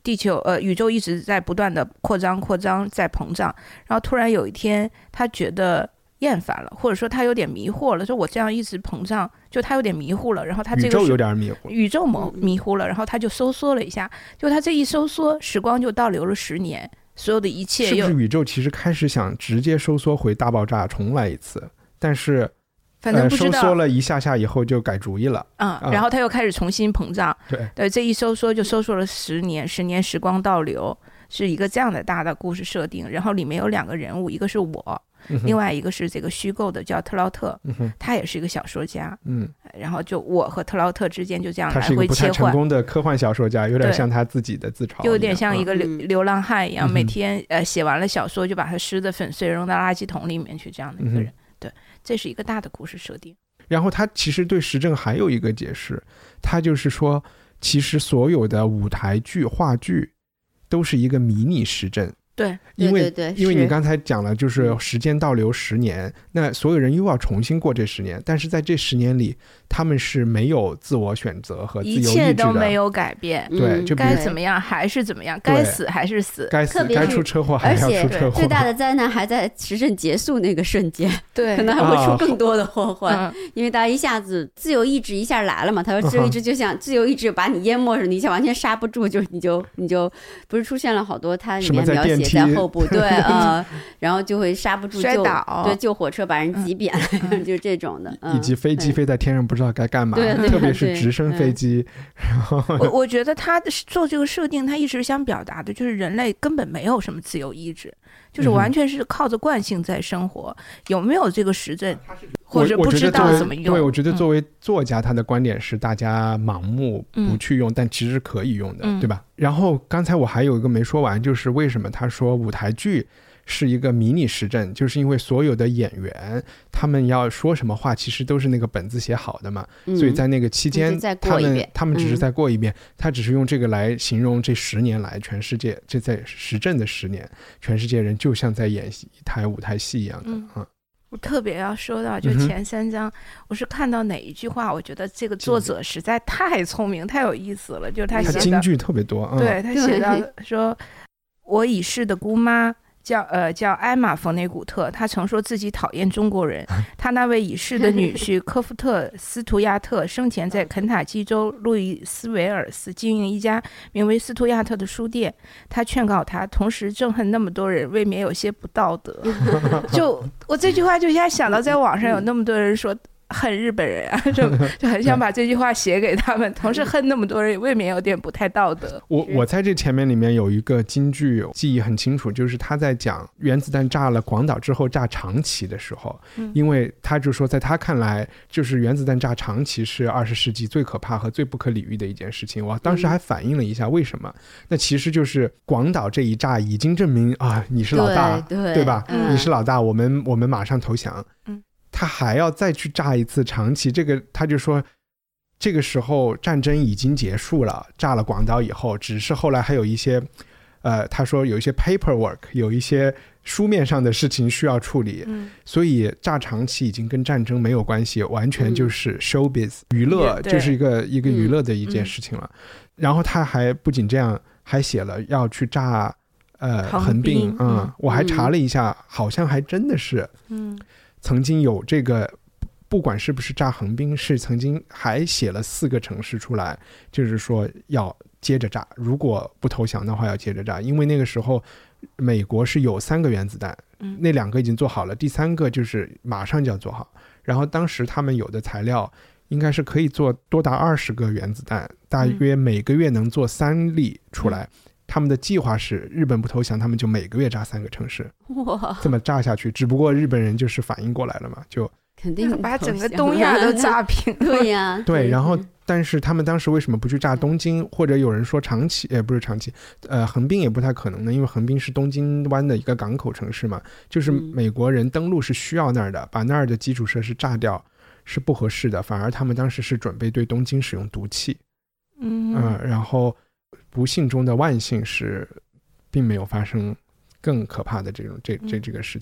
地球宇宙一直在不断的扩张在膨胀，然后突然有一天他觉得厌烦了，或者说他有点迷惑了，说我这样一直膨胀，就他有点迷糊了，然后他这个宇宙有点迷糊， 宇宙迷糊了，然后他就收缩了一下，就他这一收缩，时光就倒流了10年，所有的一切是不是宇宙其实开始想直接收缩回大爆炸重来一次，但是反正不知道收缩了一下下以后就改主意了， 然后他又开始重新膨胀， 对， 这一收缩就收缩了10年，10年时光倒流，是一个这样的大的故事设定。然后里面有2个人物，一个是我，另外一个是这个虚构的叫特劳特，他也是一个小说家，然后就我和特劳特之间就这样来回切换。他是一个不太成功的科幻小说家，有点像他自己的自嘲， 就有点像一个流浪汉一样，每天写完了小说就把它撕得粉碎，扔到垃圾桶里面去，这样的一个人。对，这是一个大的故事设定。 然后他其实对时政还有一个解释，他就是说其实所有的舞台剧话剧都是一个迷你时政。 对， 因为你刚才讲了，就是时间倒流10年，那所有人又要重新过这10年，但是在这10年里，他们是没有自我选择和自由意志的， 一切都没有改变。 对，就该怎么样还是怎么样，该死还是死， 该死该出车祸还要出车祸。 而且最大的灾难还在时政结束那个瞬间， 对， 可能还会出更多的祸患，因为大家一下子自由意志一下来了嘛。他说自由意志就像自由意志把你淹没时，你一下完全刹不住，你就不是出现了好多他里面描写在后部，对然后就会刹不住摔倒， 对，救火车把人挤扁，就是这种的， 以及飞机飞在天上不知道该干嘛，特别是直升飞机。 我觉得他做这个设定，他一直想表达的就是人类根本没有什么自由意志，就是完全是靠着惯性在生活，有没有这个实证或者不知道怎么用。 对，我觉得作为作家，他的观点是大家盲目不去用，但其实可以用的，对吧？然后刚才我还有一个没说完，就是为什么他说舞台剧是一个迷你时政，就是因为所有的演员他们要说什么话其实都是那个本子写好的嘛，所以在那个期间他们只是再过一遍，他只是用这个来形容这10年来全世界，这在时政的10年，全世界人就像在演一台舞台戏一样的。 我特别要说到就前3章，我是看到哪一句话，我觉觉得这个作者实在太聪明太有意思了，就是他写的金句特别多， 对，他写到说我已逝的姑妈叫艾玛·冯内古特，她曾说自己讨厌中国人。她那位已逝的女婿科夫特·斯图亚特生前在肯塔基州路易斯维尔斯经营一家名为斯图亚特的书店。他劝告他，同时憎恨那么多人，未免有些不道德。就我这句话就一下想到，在网上有那么多人说恨日本人啊，就很想把这句话写给他们，同时恨那么多人未免有点不太道德。 我在这前面里面有一个金句记忆很清楚，就是他在讲原子弹炸了广岛之后炸长崎的时候，因为他就说在他看来就是原子弹炸长崎是20世纪最可怕和最不可理喻的一件事情。我当时还反映了一下为什么，那其实就是广岛这一炸已经证明啊你是老大， 对吧，你是老大，我们马上投降。他还要再去炸一次长崎，这个他就说这个时候战争已经结束了，炸了广岛以后只是后来还有一些他说有一些 paperwork， 有一些书面上的事情需要处理，所以炸长崎已经跟战争没有关系，完全就是 showbiz 娱乐，就是一个娱乐的一件事情了。然后他还不仅这样，还写了要去炸横滨，我还查了一下，好像还真的是曾经有这个，不管是不是炸横滨，是曾经还写了4个城市出来，就是说要接着炸，如果不投降的话要接着炸。因为那个时候美国是有3个原子弹，那2个已经做好了，第3个就是马上就要做好。然后当时他们有的材料应该是可以做多达20个原子弹，大约每个月能做3粒出来。他们的计划是日本不投降，他们就每个月炸3个城市，这么炸下去。只不过日本人就是反应过来了嘛，就肯定把整个东亚都炸平。 对呀， 对。然后但是他们当时为什么不去炸东京，或者有人说长崎，不是长崎，横滨也不太可能的，因为横滨是东京湾的一个港口城市嘛，就是美国人登陆是需要那儿的，把那儿的基础设施炸掉是不合适的，反而他们当时是准备对东京使用毒气。然后不幸中的万幸是并没有发生更可怕的这个事情了。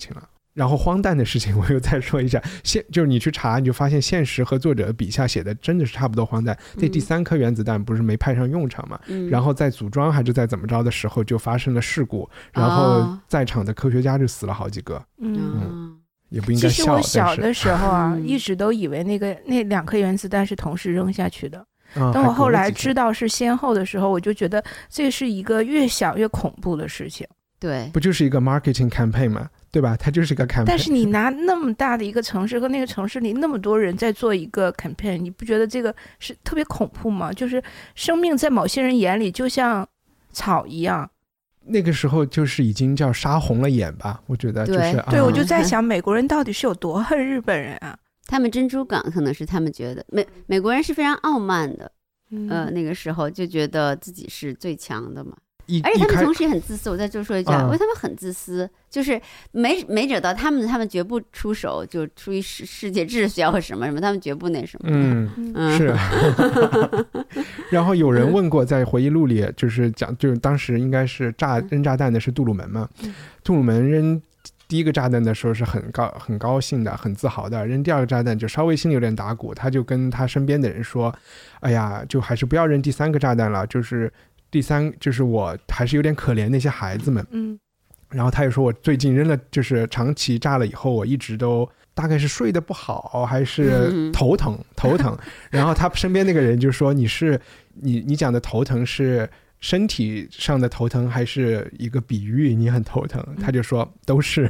然后荒诞的事情我又再说一下，就是你去查你就发现现实和作者笔下写的真的是差不多荒诞。这第3颗原子弹不是没派上用场嘛，然后在组装还是在怎么着的时候就发生了事故，然后在场的科学家就死了好几个。也不应该笑。 其实我小的时候啊一直都以为那2颗原子弹是同时扔下去的，等我后来知道是先后的时候，我就觉得这是一个越想越恐怖的事情。 对， 不就是一个 marketing campaign 吗？对吧？它就是一个 campaign。但是你拿那么大的一个城市和那个城市里那么多人在做一个 campaign， 你不觉得这个是特别恐怖吗？就是生命在某些人眼里就像草一样。 那个时候就是已经叫杀红了眼吧，我觉得就是。 对，我就在想美国人到底是有多恨日本人啊？ 他们珍珠港可能是他们觉得美国人是非常傲慢的，那个时候就觉得自己是最强的嘛。而且他们同时也很自私，我再多说一句，因为他们很自私，就是没惹到他们绝不出手，就出于世界秩序或什么什么，他们绝不那什么。 是。然后有人问过，在回忆录里就是讲，就是当时应该是扔炸弹的是杜鲁门嘛，杜鲁门扔第1个炸弹的时候是很高兴的，很自豪的，扔第2个炸弹就稍微心里有点打鼓，他就跟他身边的人说，哎呀，就还是不要扔第3个炸弹了，就是我还是有点可怜那些孩子们。然后他也说我最近扔了，就是长期炸了以后我一直都大概是睡得不好还是头疼。然后他身边那个人就说你讲的头疼是身体上的头疼还是一个比喻你很头疼？他就说都是。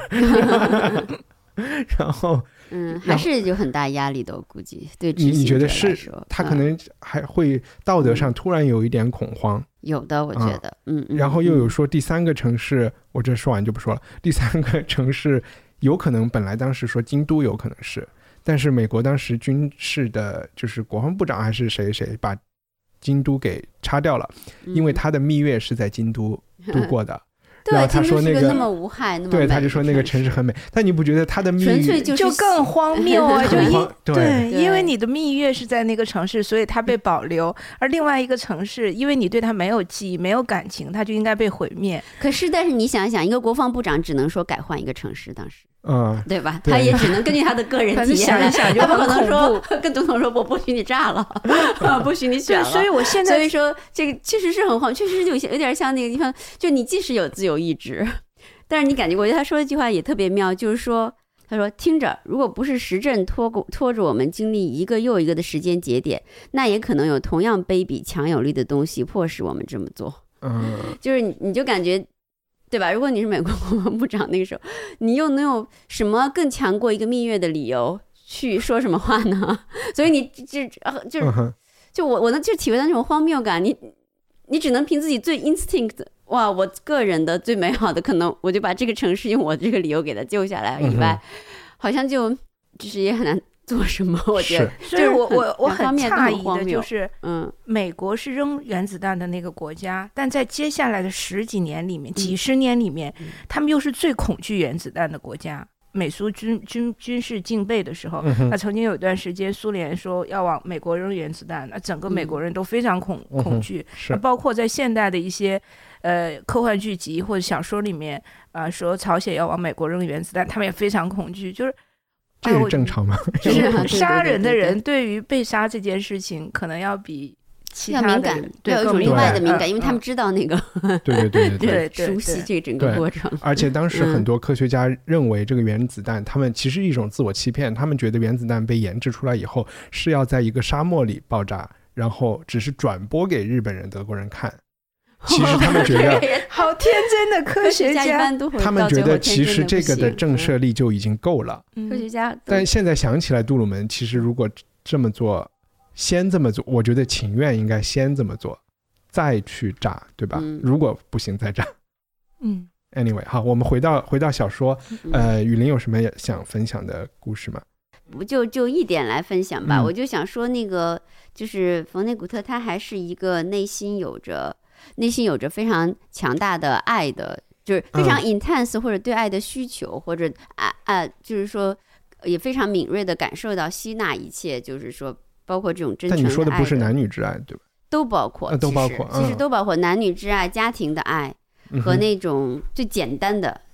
然后还是有很大压力的，我估计对执你觉得是他可能还会道德上突然有一点恐慌。 有的我觉得然后又有说第3个城市，我这说完就不说了。第3个城市有可能本来当时说京都有可能是，但是美国当时军事的就是国防部长还是谁把京都给插掉了，因为他的蜜月是在京都度过的。 对， 然后他说那么无害，那么对，他就说那个城市很美，但你不觉得他的蜜月就更荒谬啊？对，因为你的蜜月是在那个城市，所以它被保留，而另外一个城市，因为你对它没有记忆、没有感情，它就应该被毁灭。 但是你想想，一个国防部长只能说改换一个城市，当时。对吧？ 对， 他也只能根据他的个人体验想一想，就不可能说跟总统说我不许你炸了，不许你选了。 所以我现在所以说这个确实是很慌，确实有点像那个地方，就你即使有自由意志，但是你感觉，我觉得他说的一句话也特别妙，就是说他说听着，如果不是时阵拖着我们经历一个又一个的时间节点，那也可能有同样卑鄙强有力的东西迫使我们这么做。就是你就感觉。对吧？如果你是美国国防部长，那个时候你又能有什么更强过一个蜜月的理由去说什么话呢？所以你就我能就体会到那种荒谬感，你只能凭自己最 instinct， 哇，我个人的最美好的可能，我就把这个城市用我这个理由给它救下来以外，好像就是也很难做什么。我觉得， 所以我很诧异的就是，美国是扔原子弹的那个国家，但在接下来的10几年里面、几十年里面，他们又是最恐惧原子弹的国家。美苏军事竞备的时候，那曾经有一段时间，苏联说要往美国扔原子弹，那整个美国人都非常恐惧。包括在现代的一些科幻剧集或者小说里面，说朝鲜要往美国扔原子弹，他们也非常恐惧，就是。 这是正常吗？ 就是杀人的人对于被杀这件事情，可能要比其他的要敏感，有一种另外的敏感，因为他们知道那个， 对， 熟悉这整个过程。 而且当时很多科学家认为这个原子弹，他们其实一种自我欺骗，他们觉得原子弹被研制出来以后是要在一个沙漠里爆炸，然后只是转播给日本人、德国人看。其实他们觉得好天真的科学家， 他们觉得其实这个的震慑力就已经够了。 科学家， 但现在想起来，杜鲁门其实如果这么做，先这么做，我觉得情愿应该先这么做，再去炸，对吧？如果不行再炸。Anyway， 好，我们回到小说。雨林有什么想分享的故事吗？ 就一点来分享吧。我就想说，那个就是冯内古特，他还是一个内心有着非常强大的爱的，就是非常 intense 或者对爱的需求，或者就是说也非常敏锐的感受到吸纳一切，就是说包括这种真诚的爱。 但你说的不是男女之爱，对吧？ 都包括，其实都包括男女之爱、家庭的爱和那种最简单的，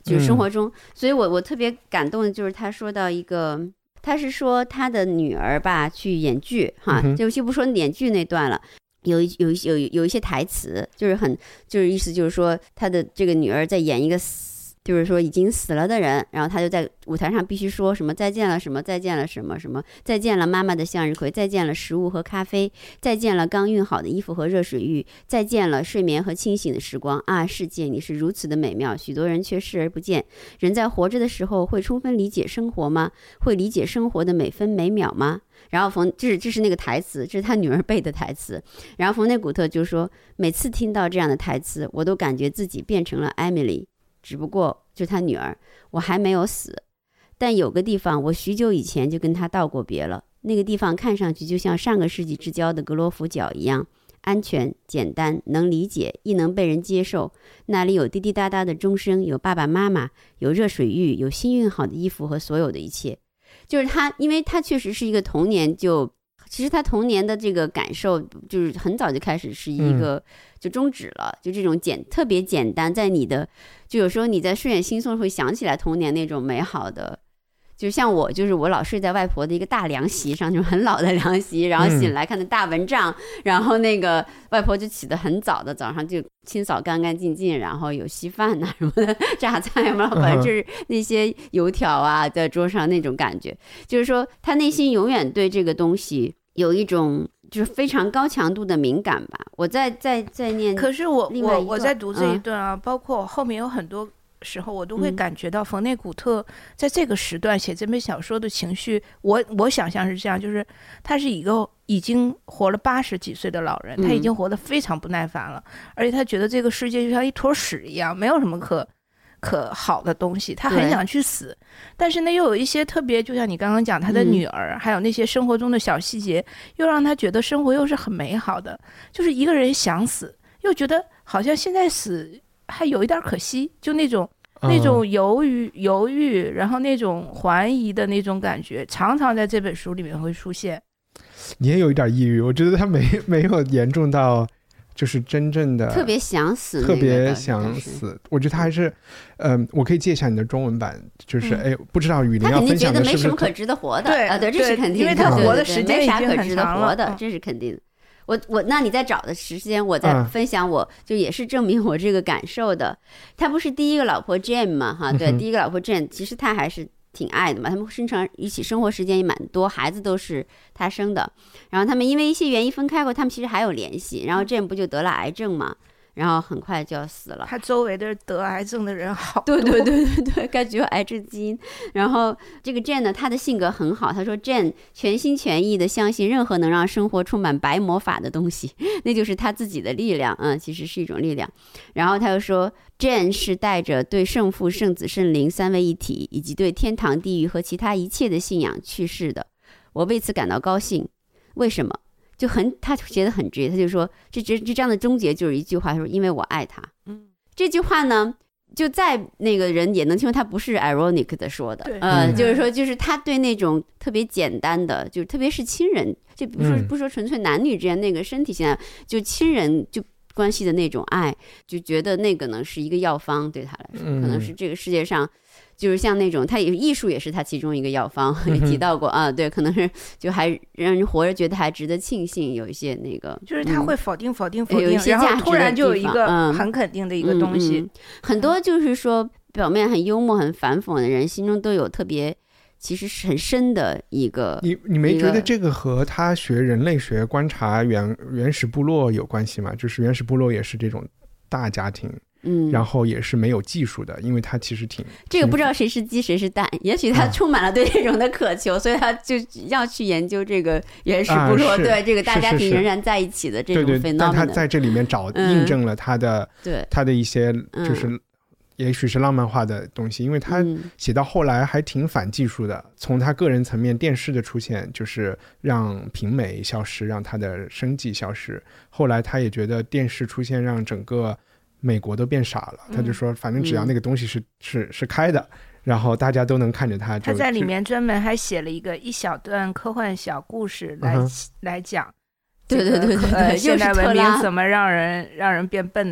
就是生活中，所以我特别感动的就是他说到一个，他是说他的女儿吧去演剧哈，就不说演剧那段了。有一些台词，就是意思就是说他的这个女儿在演一个就是说已经死了的人，然后他就在舞台上必须说什么再见了什么，再见了什么什么，再见了妈妈的向日葵，再见了食物和咖啡，再见了刚熨好的衣服和热水浴，再见了睡眠和清醒的时光啊！世界你是如此的美妙，许多人却视而不见。人在活着的时候会充分理解生活吗？会理解生活的每分每秒吗？然后这是那个台词，这是他女儿背的台词。然后冯内古特就说，每次听到这样的台词，我都感觉自己变成了 Emily， 只不过就他女儿，我还没有死，但有个地方我许久以前就跟他道过别了。那个地方看上去就像上个世纪之交的格罗弗角一样，安全、简单、能理解，亦能被人接受。那里有滴滴答答的钟声，有爸爸妈妈，有热水浴，有新熨好的衣服和所有的一切。就是他，因为他确实是一个童年其实他童年的这个感受就是很早就开始是一个就终止了，就这种特别简单，在你的就有时候你在睡眼惺忪会想起来童年那种美好的。就像我，就是我老睡在外婆的一个大凉席上，就是很老的凉席，然后醒来看的大蚊帐，然后那个外婆就起得很早的，早上就清扫干干净净，然后有稀饭什么的，榨菜嘛，反正就是那些油条啊在桌上那种感觉，就是说他内心永远对这个东西有一种就是非常高强度的敏感吧。我在念， 可是我在读这一段啊，包括后面有很多时候我都会感觉到冯内古特在这个时段写这本小说的情绪，我想象是这样，就是他是一个已经活了80几岁的老人，他已经活得非常不耐烦了，而且他觉得这个世界就像一坨屎一样，没有什么可好的东西，他很想去死。但是呢又有一些特别，就像你刚刚讲他的女儿还有那些生活中的小细节，又让他觉得生活又是很美好的，就是一个人想死又觉得好像现在死还有一点可惜，就那种犹豫，然后那种怀疑的那种感觉，常常在这本书里面会出现。 你也有一点抑郁，我觉得他没有严重到就是真正的特别想死， 特别想死。我觉得他还是，我可以借一下你的中文版，就是不知道雨林要分享的是不是？他肯定觉得没什么可值得活的， 对， 这是肯定的， 因为他活的时间已经很长了， 没啥可值得活的，这是肯定的。那你在找的时间，我在分享，我就也是证明我这个感受的。他不是第一个老婆 Jane 嘛，哈，对，第一个老婆 Jane， 其实他还是挺爱的嘛，他们一起生活时间也蛮多，孩子都是他生的。然后他们因为一些原因分开过，他们其实还有联系。然后 Jane 不就得了癌症嘛？然后很快就要死了。 他周围的得癌症的人好多， 对，感觉有癌症基因。然后这个 Jane 呢，她的性格很好。她说 Jane 全心全意的相信任何能让生活充满白魔法的东西，那就是她自己的力量，其实是一种力量。然后她又说 Jane 是带着对圣父、圣子、圣灵三位一体，以及对天堂、地狱和其他一切的信仰去世的。我为此感到高兴。为什么？他写得很直接，他就说这章的终结就是一句话，他说因为我爱他。这句话呢，就在那个人也能听出他不是 ironic 的说的，就是说就是他对那种特别简单的，就特别是亲人，就不说纯粹男女之间那个身体性，就亲人就关系的那种爱，就觉得那个呢是一个药方，对他来说，可能是这个世界上。就是像那种，他也艺术也是他其中一个药方，也提到过啊，对，可能是就还让人活着觉得还值得庆幸，有一些那个， 就是他会否定， 有一些价值的地方， 然后突然就有一个很肯定的一个东西。 很多就是说表面很幽默、很反讽的人，心中都有特别其实是很深的一个。 你没觉得这个和他学人类学、观察原始部落有关系吗？就是原始部落也是这种大家庭。然后也是没有技术的，因为他其实这个不知道谁是鸡谁是蛋，也许他充满了对这种的渴求，所以他就要去研究这个原始部落，对这个大家庭仍然在一起的这种 phenomenon。 但他在这里面印证了他的一些就是也许是浪漫化的东西，因为他写到后来还挺反技术的。从他个人层面，电视的出现就是让平美消失，让他的生计消失。后来他也觉得电视出现让整个美国都变傻了，他就说反正只要那个东西是开的，然后大家都能看着他。 他在里面专门还写了一小段科幻小故事来讲， 对， 现代文明怎么让人变笨的。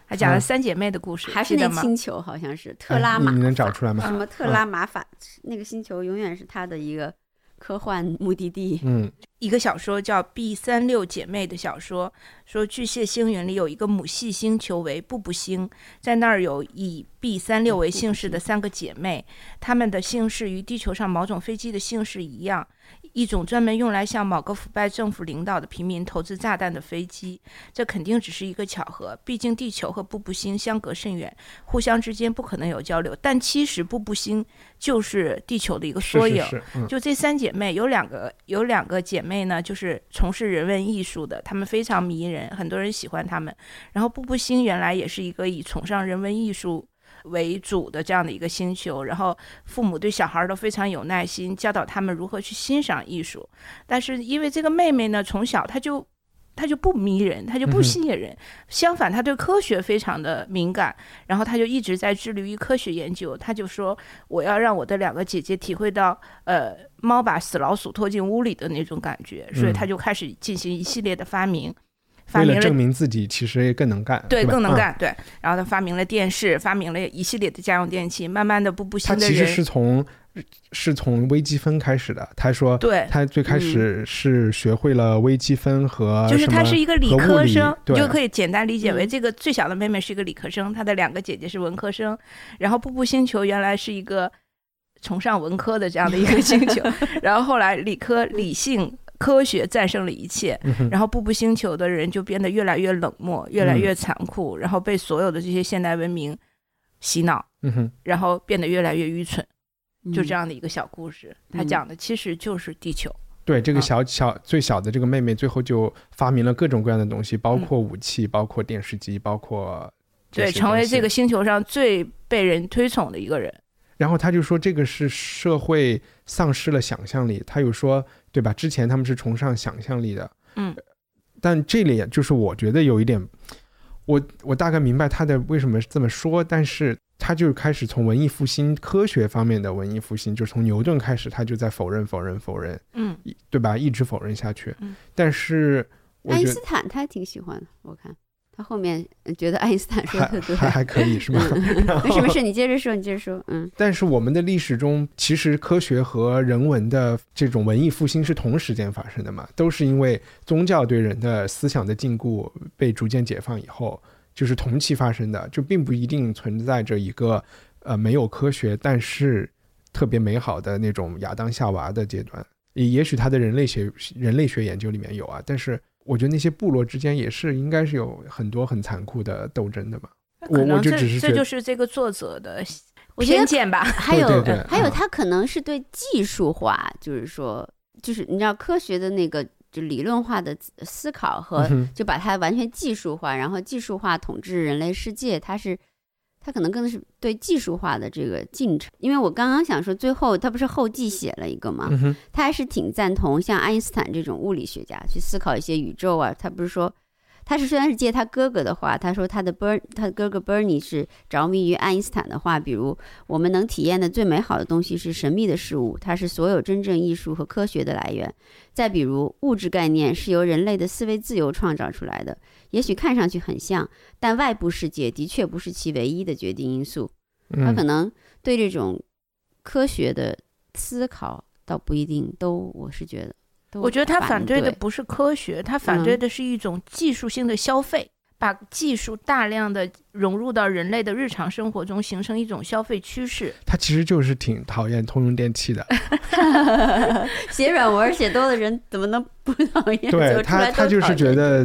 还讲了3姐妹的故事， 还是那星球好像是特拉玛， 你能找出来吗？ 什么特拉玛法，那个星球永远是他的一个科幻目的地。 一个小说叫 B36 姐妹的小说，说巨蟹星云里有一个母系星球为布布星，在那儿有以 B36 为姓氏的3个姐妹，她们的姓氏与地球上某种飞机的姓氏一样，一种专门用来向某个腐败政府领导的平民投掷炸弹的飞机。这肯定只是一个巧合，毕竟地球和布布星相隔甚远，互相之间不可能有交流，但其实布布星就是地球的一个缩影。就这3姐妹有两个姐妹呢，就是从事人文艺术的，她们非常迷人，很多人喜欢她们。然后布布星原来也是一个以崇尚人文艺术为主的这样的一个星球，然后父母对小孩都非常有耐心，教导他们如何去欣赏艺术。但是因为这个妹妹呢，从小她就不迷人，她就不吸引人，相反她对科学非常的敏感，然后她就一直在致力于科学研究。她就说我要让我的2个姐姐体会到猫把死老鼠拖进屋里的那种感觉，所以她就开始进行一系列的发明， 为了证明自己其实也更能干， 对，更能干，对。然后他发明了电视，发明了一系列的家用电器，慢慢的步步新的人。 他其实是从微积分开始的。他说，对，他最开始是学会了微积分和就是他是一个理科生， 你就可以简单理解为这个最小的妹妹是一个理科生，她的2个姐姐是文科生。然后步步星球原来是一个崇尚文科的这样的一个星球，然后后来理性科学战胜了一切，然后步步星球的人就变得越来越冷漠，越来越残酷，然后被所有的这些现代文明洗脑，然后变得越来越愚蠢，就这样的一个小故事。他讲的其实就是地球。 对，这个最小的这个妹妹最后就发明了各种各样的东西，包括武器，包括电视机，包括对，成为这个星球上最被人推崇的一个人。 然后他就说这个是社会丧失了想象力，他有说对吧，之前他们是崇尚想象力的，但这里就是我觉得有一点，我大概明白他的为什么这么说，但是他就开始从文艺复兴科学方面的文艺复兴，就从牛顿开始他就在否认，对吧，一直否认下去。但是爱因斯坦他挺喜欢的，我看他后面觉得爱因斯坦说的对， 还可以是吗？ 没事，你接着说。 但是我们的历史中，其实科学和人文的这种文艺复兴是同时间发生的嘛，都是因为宗教对人的思想的禁锢被逐渐解放以后，就是同期发生的，就并不一定存在着一个没有科学但是特别美好的那种亚当夏娃的阶段。也许他的人类学研究里面有啊，但是我觉得那些部落之间也是应该是有很多很残酷的斗争的嘛。我就只是这就是这个作者的偏见吧。 还有他可能是对技术化，就是你知道科学的那个就理论化的思考和就把它完全技术化，然后技术化统治人类世界，他可能更是对技术化的这个进程。因为我刚刚想说，最后他不是后记写了一个吗？他还是挺赞同像爱因斯坦这种物理学家去思考一些宇宙啊。他不是说，他是虽然是借他哥哥的话，他说他哥哥 Bernie 是着迷于爱因斯坦的话，比如我们能体验的最美好的东西是神秘的事物，它是所有真正艺术和科学的来源。再比如物质概念是由人类的思维自由创造出来的，也许看上去很像，但外部世界的确不是其唯一的决定因素。他可能对这种科学的思考倒不一定都，我是觉得， 我觉得他反对的不是科学，他反对的是一种技术性的消费，把技术大量的融入到人类的日常生活中，形成一种消费趋势。 他其实就是挺讨厌通用电器的。 写软文写多的人怎么能不讨厌？ 对，他就是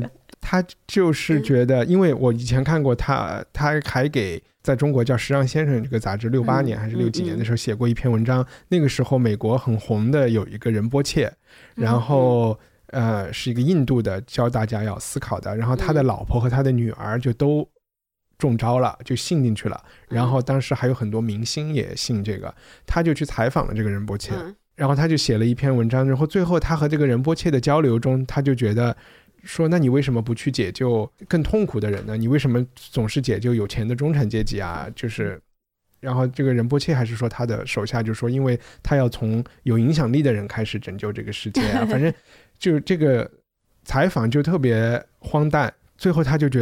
觉得，因为我以前看过他还给在中国叫《时尚先生》这个杂志68年还是6几年的时候写过一篇文章。那个时候美国很红的有一个仁波切，然后是一个印度的教大家要思考的，然后他的老婆和他的女儿就都中招了，就信进去了。然后当时还有很多明星也信这个，他就去采访了这个仁波切，然后他就写了一篇文章，然后最后他和这个仁波切的交流中，他就觉得说，那你为什么不去解救更痛苦的人呢？你为什么总是解救有钱的中产阶级啊？就是然后这个仁波切还是说他的手下就说，因为他要从有影响力的人开始拯救这个世界啊。反正就这个采访就特别荒诞，最后他就觉得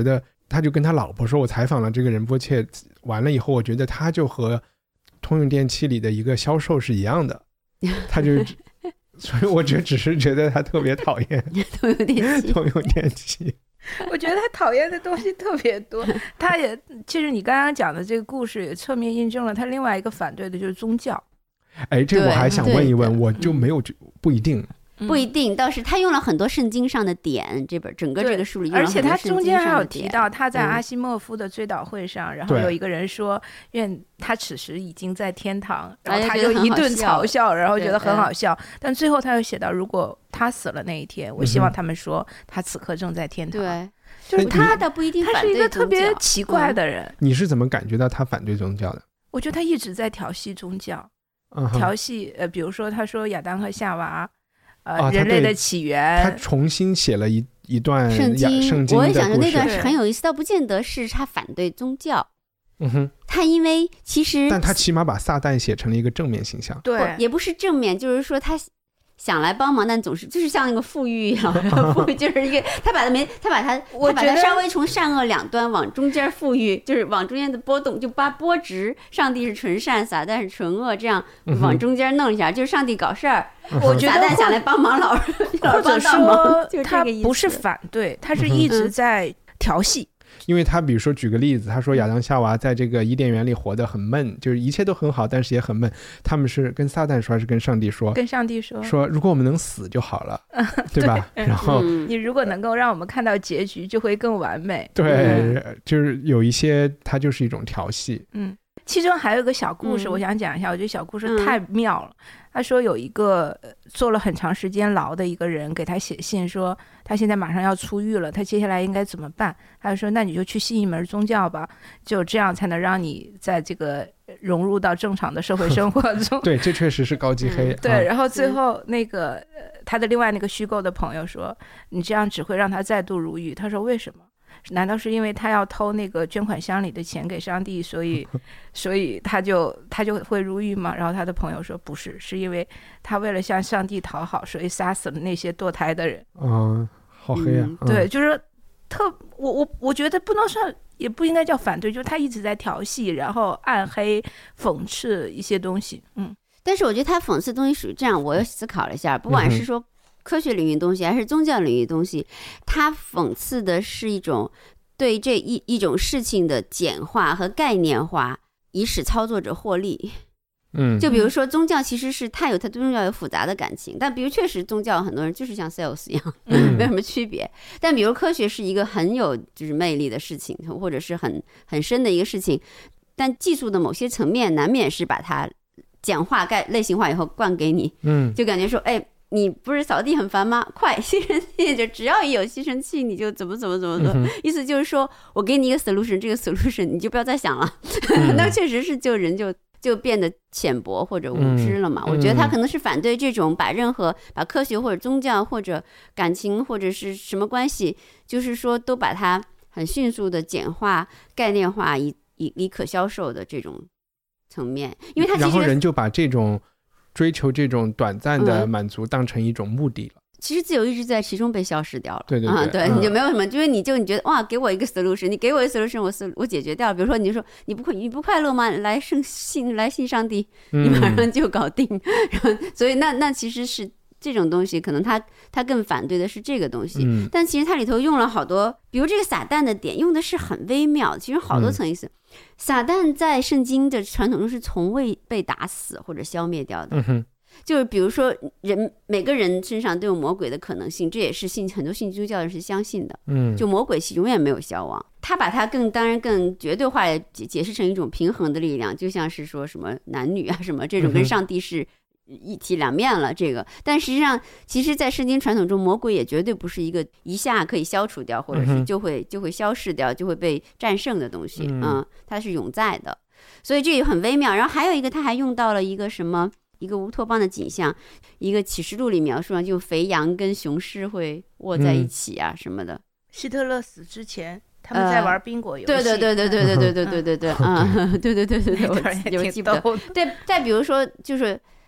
他就跟他老婆说，我采访了这个仁波切完了以后，我觉得他就和通用电器里的一个销售是一样的，他就所以我只是觉得他特别讨厌通用电器。 我觉得他讨厌的东西特别多。他也其实你刚刚讲的这个故事也侧面印证了他另外一个反对的就是宗教。 哎，这我还想问一问，我就没有不一定。 不一定，倒是他用了很多圣经上的点，整个这个书里用了很多圣经上的点， 而且他中间还有提到他在阿西莫夫的追悼会上，然后有一个人说愿他此时已经在天堂，然后他就一顿嘲笑，然后觉得很好笑，但最后他又写到如果他死了那一天，我希望他们说他此刻正在天堂。 对， 就是他倒不一定反对宗教， 他是一个特别奇怪的人。 你是怎么感觉到他反对宗教的？ 我觉得他一直在调戏宗教，调戏比如说他说亚当和夏娃人类的起源， 他重新写了一段圣经的故事。 我也想说那段是很有意思，倒不见得是他反对宗教。他因为其实， 但他起码把撒旦写成了一个正面形象。 对， 也不是正面，就是说他想来帮忙，但总是就是像那个富裕一样，富裕就是一个他把它稍微从善恶两端往中间富裕，就是往中间的波动，就把波直，上帝是纯善，撒旦是纯恶，这样往中间弄一下，就是上帝搞事儿，我觉得撒旦想来帮忙， 或者说他不是反对，他是一直在调戏。 因为他比如说举个例子，他说亚当夏娃在这个伊甸园里活得很闷，就是一切都很好，但是也很闷。他们是跟撒旦说还是跟上帝说？ 跟上帝说， 说如果我们能死就好了，对吧？然后你如果能够让我们看到结局，就会更完美。 对，就是有一些它就是一种调戏。 其中还有一个小故事，我想讲一下，我觉得小故事太妙了。他说有一个坐了很长时间牢的一个人给他写信说他现在马上要出狱了，他接下来应该怎么办。他就说那你就去信一门宗教吧，就这样才能让你在这个融入到正常的社会生活中。 对，这确实是高级黑。 对，然后最后那个他的另外那个虚构的朋友说你这样只会让他再度入狱。他说为什么？难道是因为他要偷那个捐款箱里的钱给上帝，所以他就会入狱吗？然后他的朋友说不是，是因为他为了向上帝讨好，所以杀死了那些堕胎的人。 好黑啊！ 对，就是我觉得不能算，也不应该叫反对，就是他一直在调戏，然后暗黑讽刺一些东西。 但是我觉得他讽刺的东西属于这样，我又思考了一下，不管是说科学领域的东西还是宗教领域的东西，它讽刺的是一种对这一种事情的简化和概念化，以使操作者获利。就比如说宗教其实是它对宗教有复杂的感情，但比如确实宗教很多人就是像 sales 一样，没什么区别。但比如科学是一个很有就是魅力的事情，或者是很深的一个事情，但技术的某些层面难免是把它简化类型化以后灌给你，就感觉说哎。你不是扫地很烦吗？快，吸尘器就只要一有吸尘器，你就怎么意思就是说我给你一个 solution， 这个 solution 你就不要再想了。那确实是人就变得浅薄或者无知了嘛。我觉得他可能是反对这种把科学或者宗教或者感情或者是什么关系，就是说都把它很迅速的简化概念化，以可销售的这种层面。因为他其实然后人就把这种追求这种短暂的满足当成一种目的了。 其实自由意志在其中被消失掉了。 对， 你就没有什么，因为你觉得哇，给我一个 solution， 你给我一个 solution， 我解决掉了。比如说你说你不快乐吗？来信上帝，你马上就搞定。然后所以那其实是这种东西，可能他更反对的是这个东西。但其实它里头用了好多，比如这个撒旦的点用的是很微妙，其实好多层意思。撒旦在圣经的传统中是从未被打死或者消灭掉的。就是比如说每个人身上都有魔鬼的可能性，这也是很多信基督教人是相信的。就魔鬼永远没有消亡，他把它当然更绝对化的解释成一种平衡的力量，就像是说什么男女啊什么这种跟上帝是一体两面了这个。但实际上其实在圣经传统中，魔鬼也绝对不是一个一下可以消除掉或者是就会消逝掉就会被战胜的东西。它是永在的，所以这也很微妙。然后还有一个他还用到了一个什么一个乌托邦的景象，一个启示录里描述了就肥羊跟雄狮会握在一起啊什么的。 希特勒死之前他们在玩宾果游戏。 对，对，我有记不得。对，再比如说就是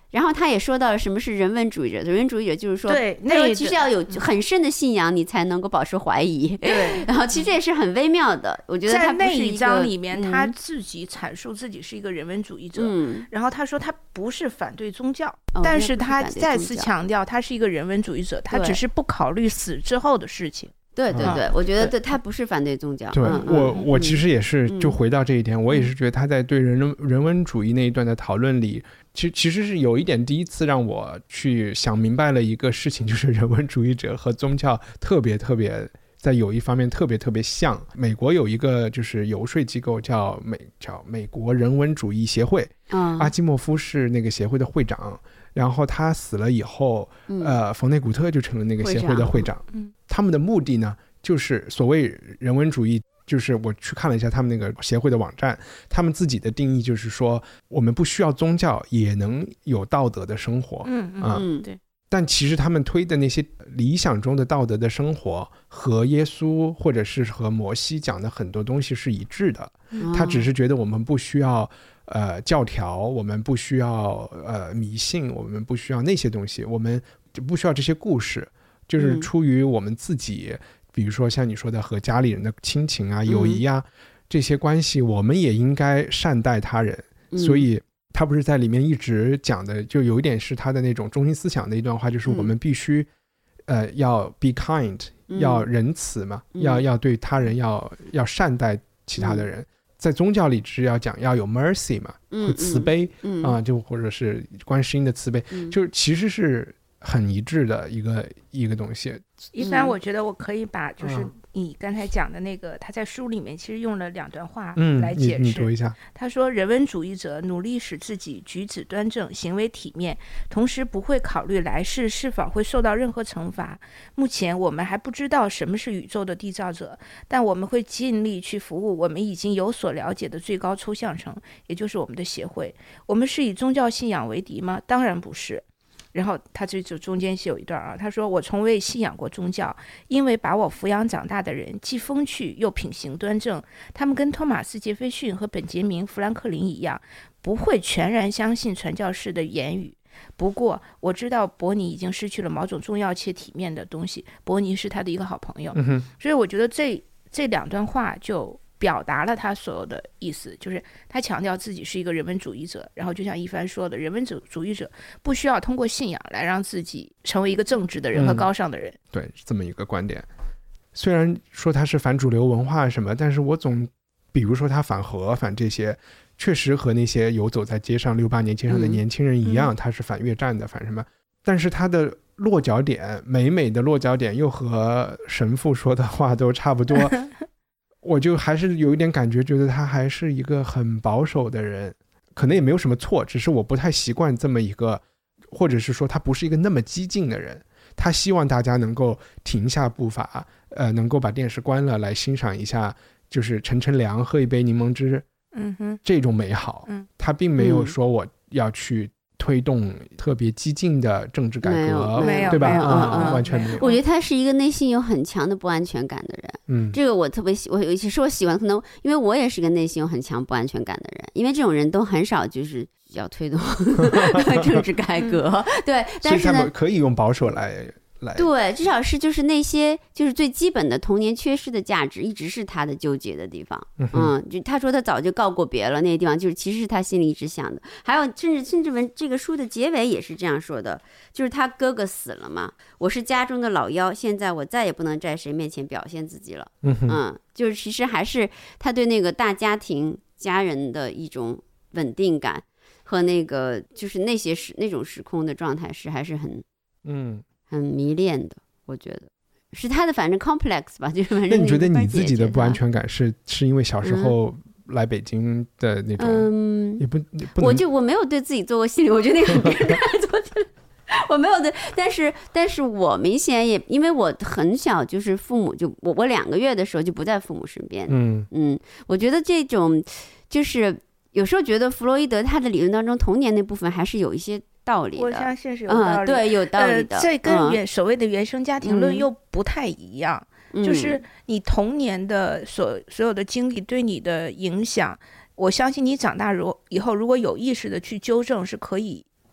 然后他也说到了什么是人文主义者，人文主义者就是说， 对， 那其实要有很深的信仰，你才能够保持怀疑。 对， 然后其实这也是很微妙的，我觉得他在那一章里面，他自己阐述自己是一个人文主义者，然后他说他不是反对宗教，但是他再次强调他是一个人文主义者，他只是不考虑死之后的事情。 对对对，我觉得对他不是反对宗教。 对，我其实也是就回到这一点，我也是觉得他在对人文主义那一段的讨论里，其实是有一点第一次让我去想明白了一个事情，就是人文主义者和宗教特别在有一方面特别像。美国有一个就是游说机构叫美国人文主义协会，阿基莫夫是那个协会的会长，然后他死了以后，冯内古特就成了那个协会的会长。他们的目的呢，就是所谓人文主义，就是我去看了一下他们那个协会的网站，他们自己的定义就是说，我们不需要宗教也能有道德的生活。 对。 但其实他们推的那些理想中的道德的生活和耶稣或者是和摩西讲的很多东西是一致的。他只是觉得我们不需要教条，我们不需要迷信，我们不需要那些东西，我们就不需要这些故事，就是出于我们自己，比如说像你说的和家里人的亲情啊、友谊啊这些关系，我们也应该善待他人。所以他不是在里面一直讲的，就有一点是他的那种中心思想的一段话，就是我们必须要 be kind，要仁慈嘛，要对他人要善待其他的人。在宗教里是要讲要有 mercy 嘛，慈悲就或者是观世音的慈悲，就其实是很一致的一个东西。 一般我觉得我可以把就是你刚才讲的那个，他在书里面其实用了2段话来解释。 你读一下。 他说，人文主义者努力使自己举止端正，行为体面，同时不会考虑来世是否会受到任何惩罚。目前我们还不知道什么是宇宙的缔造者，但我们会尽力去服务我们已经有所了解的最高抽象层，也就是我们的协会。我们是以宗教信仰为敌吗？当然不是。然后他这就中间有一段他说，我从未信仰过宗教，因为把我抚养长大的人既风趣又品行端正，他们跟托马斯·杰斐逊和本杰明·富兰克林一样，不会全然相信传教士的言语。不过我知道伯尼已经失去了某种重要且体面的东西，伯尼是他的一个好朋友。所以我觉得这2段话就表达了他所有的意思，就是他强调自己是一个人文主义者，然后就像一帆说的，人文主义者不需要通过信仰来让自己成为一个正直的人和高尚的人。 对，这么一个观点。虽然说他是反主流文化什么，但是我比如说他反核反这些，确实和那些游走在街上68年街上的年轻人一样，他是反越战的，反什么，但是他的落脚点，美的落脚点又和神父说的话都差不多。我就还是有一点感觉，觉得他还是一个很保守的人，可能也没有什么错，只是我不太习惯这么一个，或者是说他不是一个那么激进的人。他希望大家能够停下步伐，能够把电视关了，来欣赏一下，就是乘凉，喝一杯柠檬汁，这种美好。他并没有说我要去推动特别激进的政治改革，对吧？完全没有。 我觉得他是一个内心有很强的不安全感的人。这个我特别尤其是我喜欢，可能因为我也是个内心有很强不安全感的人，因为这种人都很少就是要推动政治改革。对，但是呢，所以他们可以用保守来。 对，至少是就是那些就是最基本的童年缺失的价值，一直是他的纠结的地方。就他说他早就告过别了，那些地方就是其实是他心里一直想的。还有甚至文这个书的结尾也是这样说的，就是他哥哥死了嘛，我是家中的老幺，现在我再也不能在谁面前表现自己了。就是其实还是他对那个大家庭家人的一种稳定感和那个就是那种时空的状态是还是很迷恋的，我觉得是他的反正 complex 吧，就是反正。 那你觉得你自己的不安全感是因为小时候来北京的那种？也不我没有对自己做过心理，我觉得那个别人来做的，我没有对，但是我明显也因为我很小，就是父母就我2个月的时候就不在父母身边。我觉得这种就是有时候觉得弗洛伊德他的理论当中童年那部分还是有一些道理的， 我相信是有道理， 对，有道理的。 这跟所谓的原生家庭论又不太一样，就是你童年的所有的经历对你的影响，我相信你长大以后如果有意识的去纠正是可以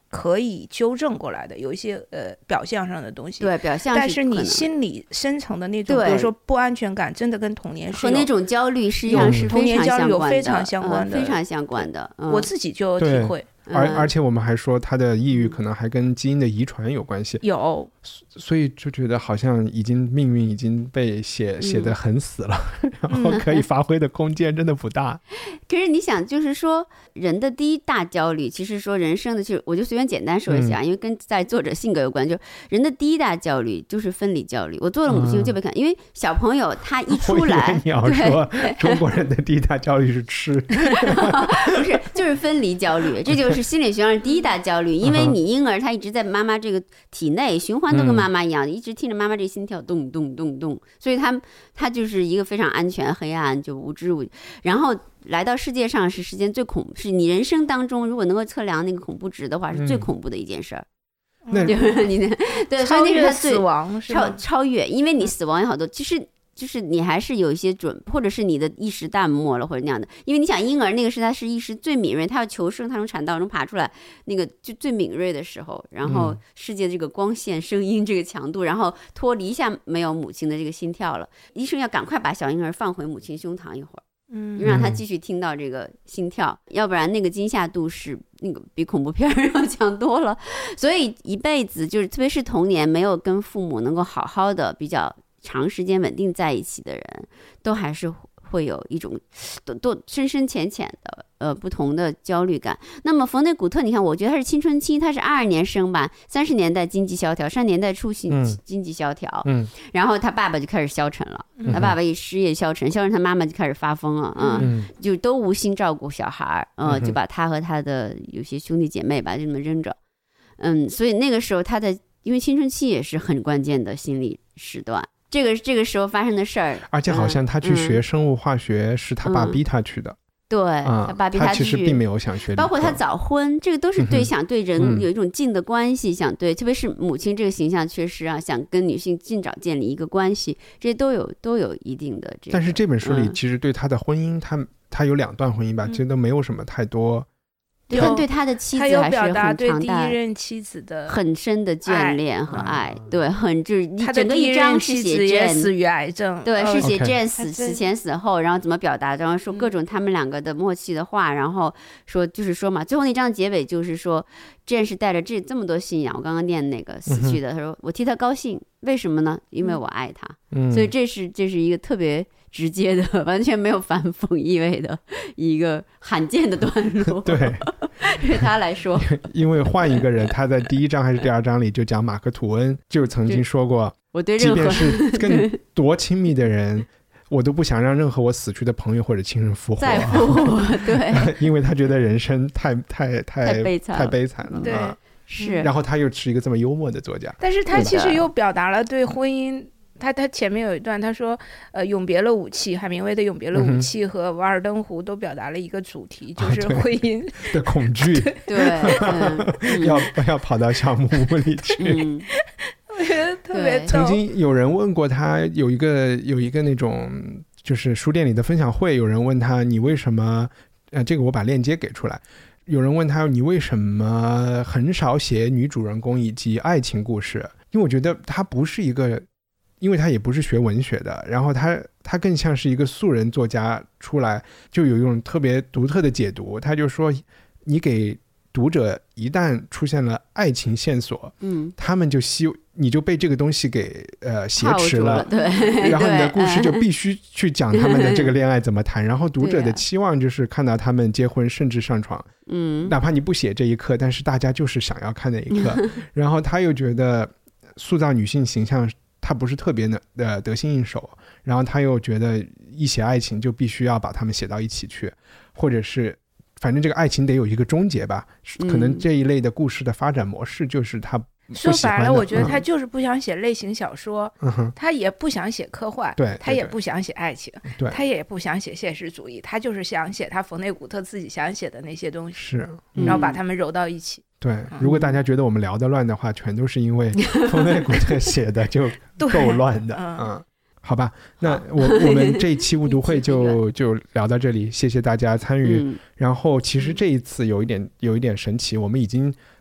可以纠正过来的，有一些表象上的东西， 对，表象但是你心理深层的那种，比如说不安全感，真的跟童年是和那种焦虑实际上是童年焦虑有非常相关的， 非常相关的。 我自己就有体会。 而且我们还说他的抑郁可能还跟基因的遗传有关系， 有， 所以就觉得好像命运已经被写得很死了，然后可以发挥的空间真的不大。 可是你想，就是说人的第一大焦虑，其实说人生的，就我就随便简单说一下，因为跟在作者性格有关，就人的第一大焦虑就是分离焦虑。我做了母亲，我就被看，因为小朋友他一出来， 我以为你要说中国人的第一大焦虑是吃， 不是，就是分离焦虑，这就是心理学上第一大焦虑。因为你婴儿他一直在妈妈这个体内循环，都跟妈妈一样，一直听着妈妈这个心跳动动动动，所以他就是一个非常安全、黑暗，就无知无。然后来到世界上是时间最是你人生当中如果能够测量那个恐怖值的话，是最恐怖的一件事儿。就是你对， 超越死亡， 超越，因为你死亡有好多，其实就是你还是有一些或者是你的意识淡漠了，或者那样的。因为你想婴儿那个是他是意识最敏锐，他要求生，他从产道中爬出来，那个就最敏锐的时候，然后世界这个光线、声音这个强度，然后脱离一下没有母亲的这个心跳了，医生要赶快把小婴儿放回母亲胸膛一会儿。让他继续听到这个心跳，要不然那个惊吓度是那个比恐怖片要强多了。所以一辈子就是特别是童年没有跟父母能够好好的比较长时间稳定在一起的人，都还是会有一种都深深浅浅的不同的焦虑感。那么冯内古特，你看，我觉得他是青春期，他是22年生吧，30年代经济萧条，30年代初经济萧条，然后他爸爸就开始消沉了，他爸爸一失业消沉，他妈妈就开始发疯了，就都无心照顾小孩，就把他和他的有些兄弟姐妹吧就这么扔着，所以那个时候他的因为青春期也是很关键的心理时段。这个时候发生的事儿， 而且好像他去学生物化学是他爸逼他去的， 对，他爸逼他去， 他其实并没有想学， 包括他早婚，这个都是对想对人有一种近的关系，想对，特别是母亲这个形象确实啊，想跟女性尽早建立一个关系，这些都有一定的这个。 但是这本书里其实对他的婚姻，他有2段婚姻吧，其实都没有什么太多。 对他的妻子还是很表达对第一任妻子的很深的眷恋和爱，对，很就是他的第一任妻子也死于癌症， 对，是写 Jane 死前死后，然后怎么表达，然后说各种他们2个的默契的话，然后说就是说嘛，最后那章结尾就是说 Jane 是带着这么多信仰，我刚刚念那个死去的，他说我替他高兴，为什么呢？因为我爱他，所以这是一个特别直接的，完全没有反讽意味的一个罕见的段落。 对， 对他来说， 因为换一个人，他在第1章还是第2章里就讲马克吐恩就曾经说过， 我对任何即便是更多亲密的人，我都不想让任何我死去的朋友或者亲人复活。 再复活，对， 因为他觉得人生太悲惨了。 对，是。 然后他又是一个这么幽默的作家， 但是他其实又表达了对婚姻。他前面有一段他说永别了武器，海明威的永别了武器和瓦尔登湖都表达了一个主题，就是婚姻的恐惧， 对， 要跑到小木屋里去。 我觉得特别逗。 曾经有人问过他，有一个那种就是书店里的分享会，有人问他你为什么这个我把链接给出来，有人问他你为什么很少写女主人公以及爱情故事，因为我觉得他不是一个，因为他也不是学文学的，然后他更像是一个素人作家出来，就有一种特别独特的解读。他就说你给读者一旦出现了爱情线索，他们就你就被这个东西给挟持了， 对， 然后你的故事就必须去讲他们的这个恋爱怎么谈，然后读者的期望就是看到他们结婚甚至上床，哪怕你不写这一刻，但是大家就是想要看那一刻。然后他又觉得塑造女性形象他不是特别的得心应手，然后他又觉得一写爱情就必须要把他们写到一起去，或者是反正这个爱情得有一个终结吧，可能这一类的故事的发展模式就是他不喜欢的。 说白了我觉得他就是不想写类型小说，他也不想写科幻， 对， 他也不想写爱情， 对， 他也不想写现实主义，他就是想写他冯内古特自己想写的那些东西， 是， 然后把他们揉到一起。 对，如果大家觉得我们聊得乱的话，全都是因为冯内古特写的就够乱的。好吧，那我们这一期误读会就聊到这里，谢谢大家参与。然后其实这一次有一点神奇，我们已经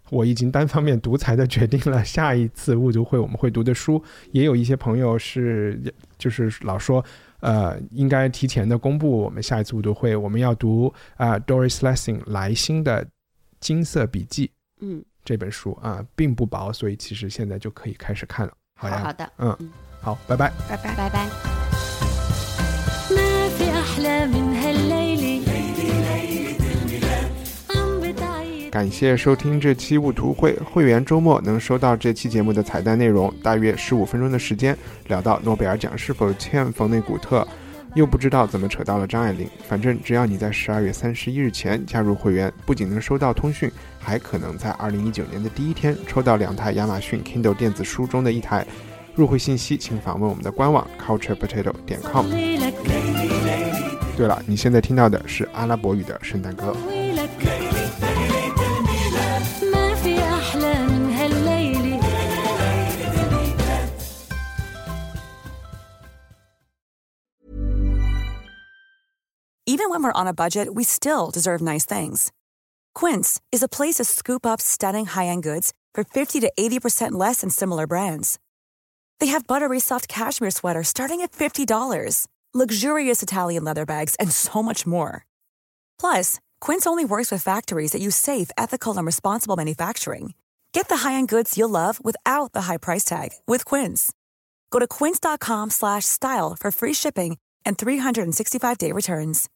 我已经单方面独裁的决定了下一次误读会我们会读的书，也有一些朋友是就是老说应该提前的公布我们下一次误读会我们要读Doris Lessing 莱辛的金色笔记这本书并不薄，所以其实现在就可以开始看了。好呀， 好的， 好，拜拜， 拜拜， 拜拜。 ما في أحلى من هالليلة 感谢收听这期误读会，会员周末能收到这期节目的彩蛋内容，大约15分钟的时间聊到诺贝尔奖是否欠冯内古特，又不知道怎么扯到了张爱玲。反正只要你在12月31日前加入会员，不仅能收到通讯，还可能在2019年的第一天抽到2台亚马逊 Kindle 电子书中的一台。入会信息请访问我们的官网 culturepotato.com。 对了，你现在听到的是阿拉伯语的圣诞歌。 Even when we're on a budget, we still deserve nice things. Quince is a place to scoop up stunning high-end goods for 50 to 80% less than similar brands. They have buttery soft cashmere sweaters starting at $50, luxurious Italian leather bags, and so much more. Plus, Quince only works with factories that use safe, ethical, and responsible manufacturing. Get the high-end goods you'll love without the high price tag with Quince. Go to quince.com/style for free shipping and 365-day returns.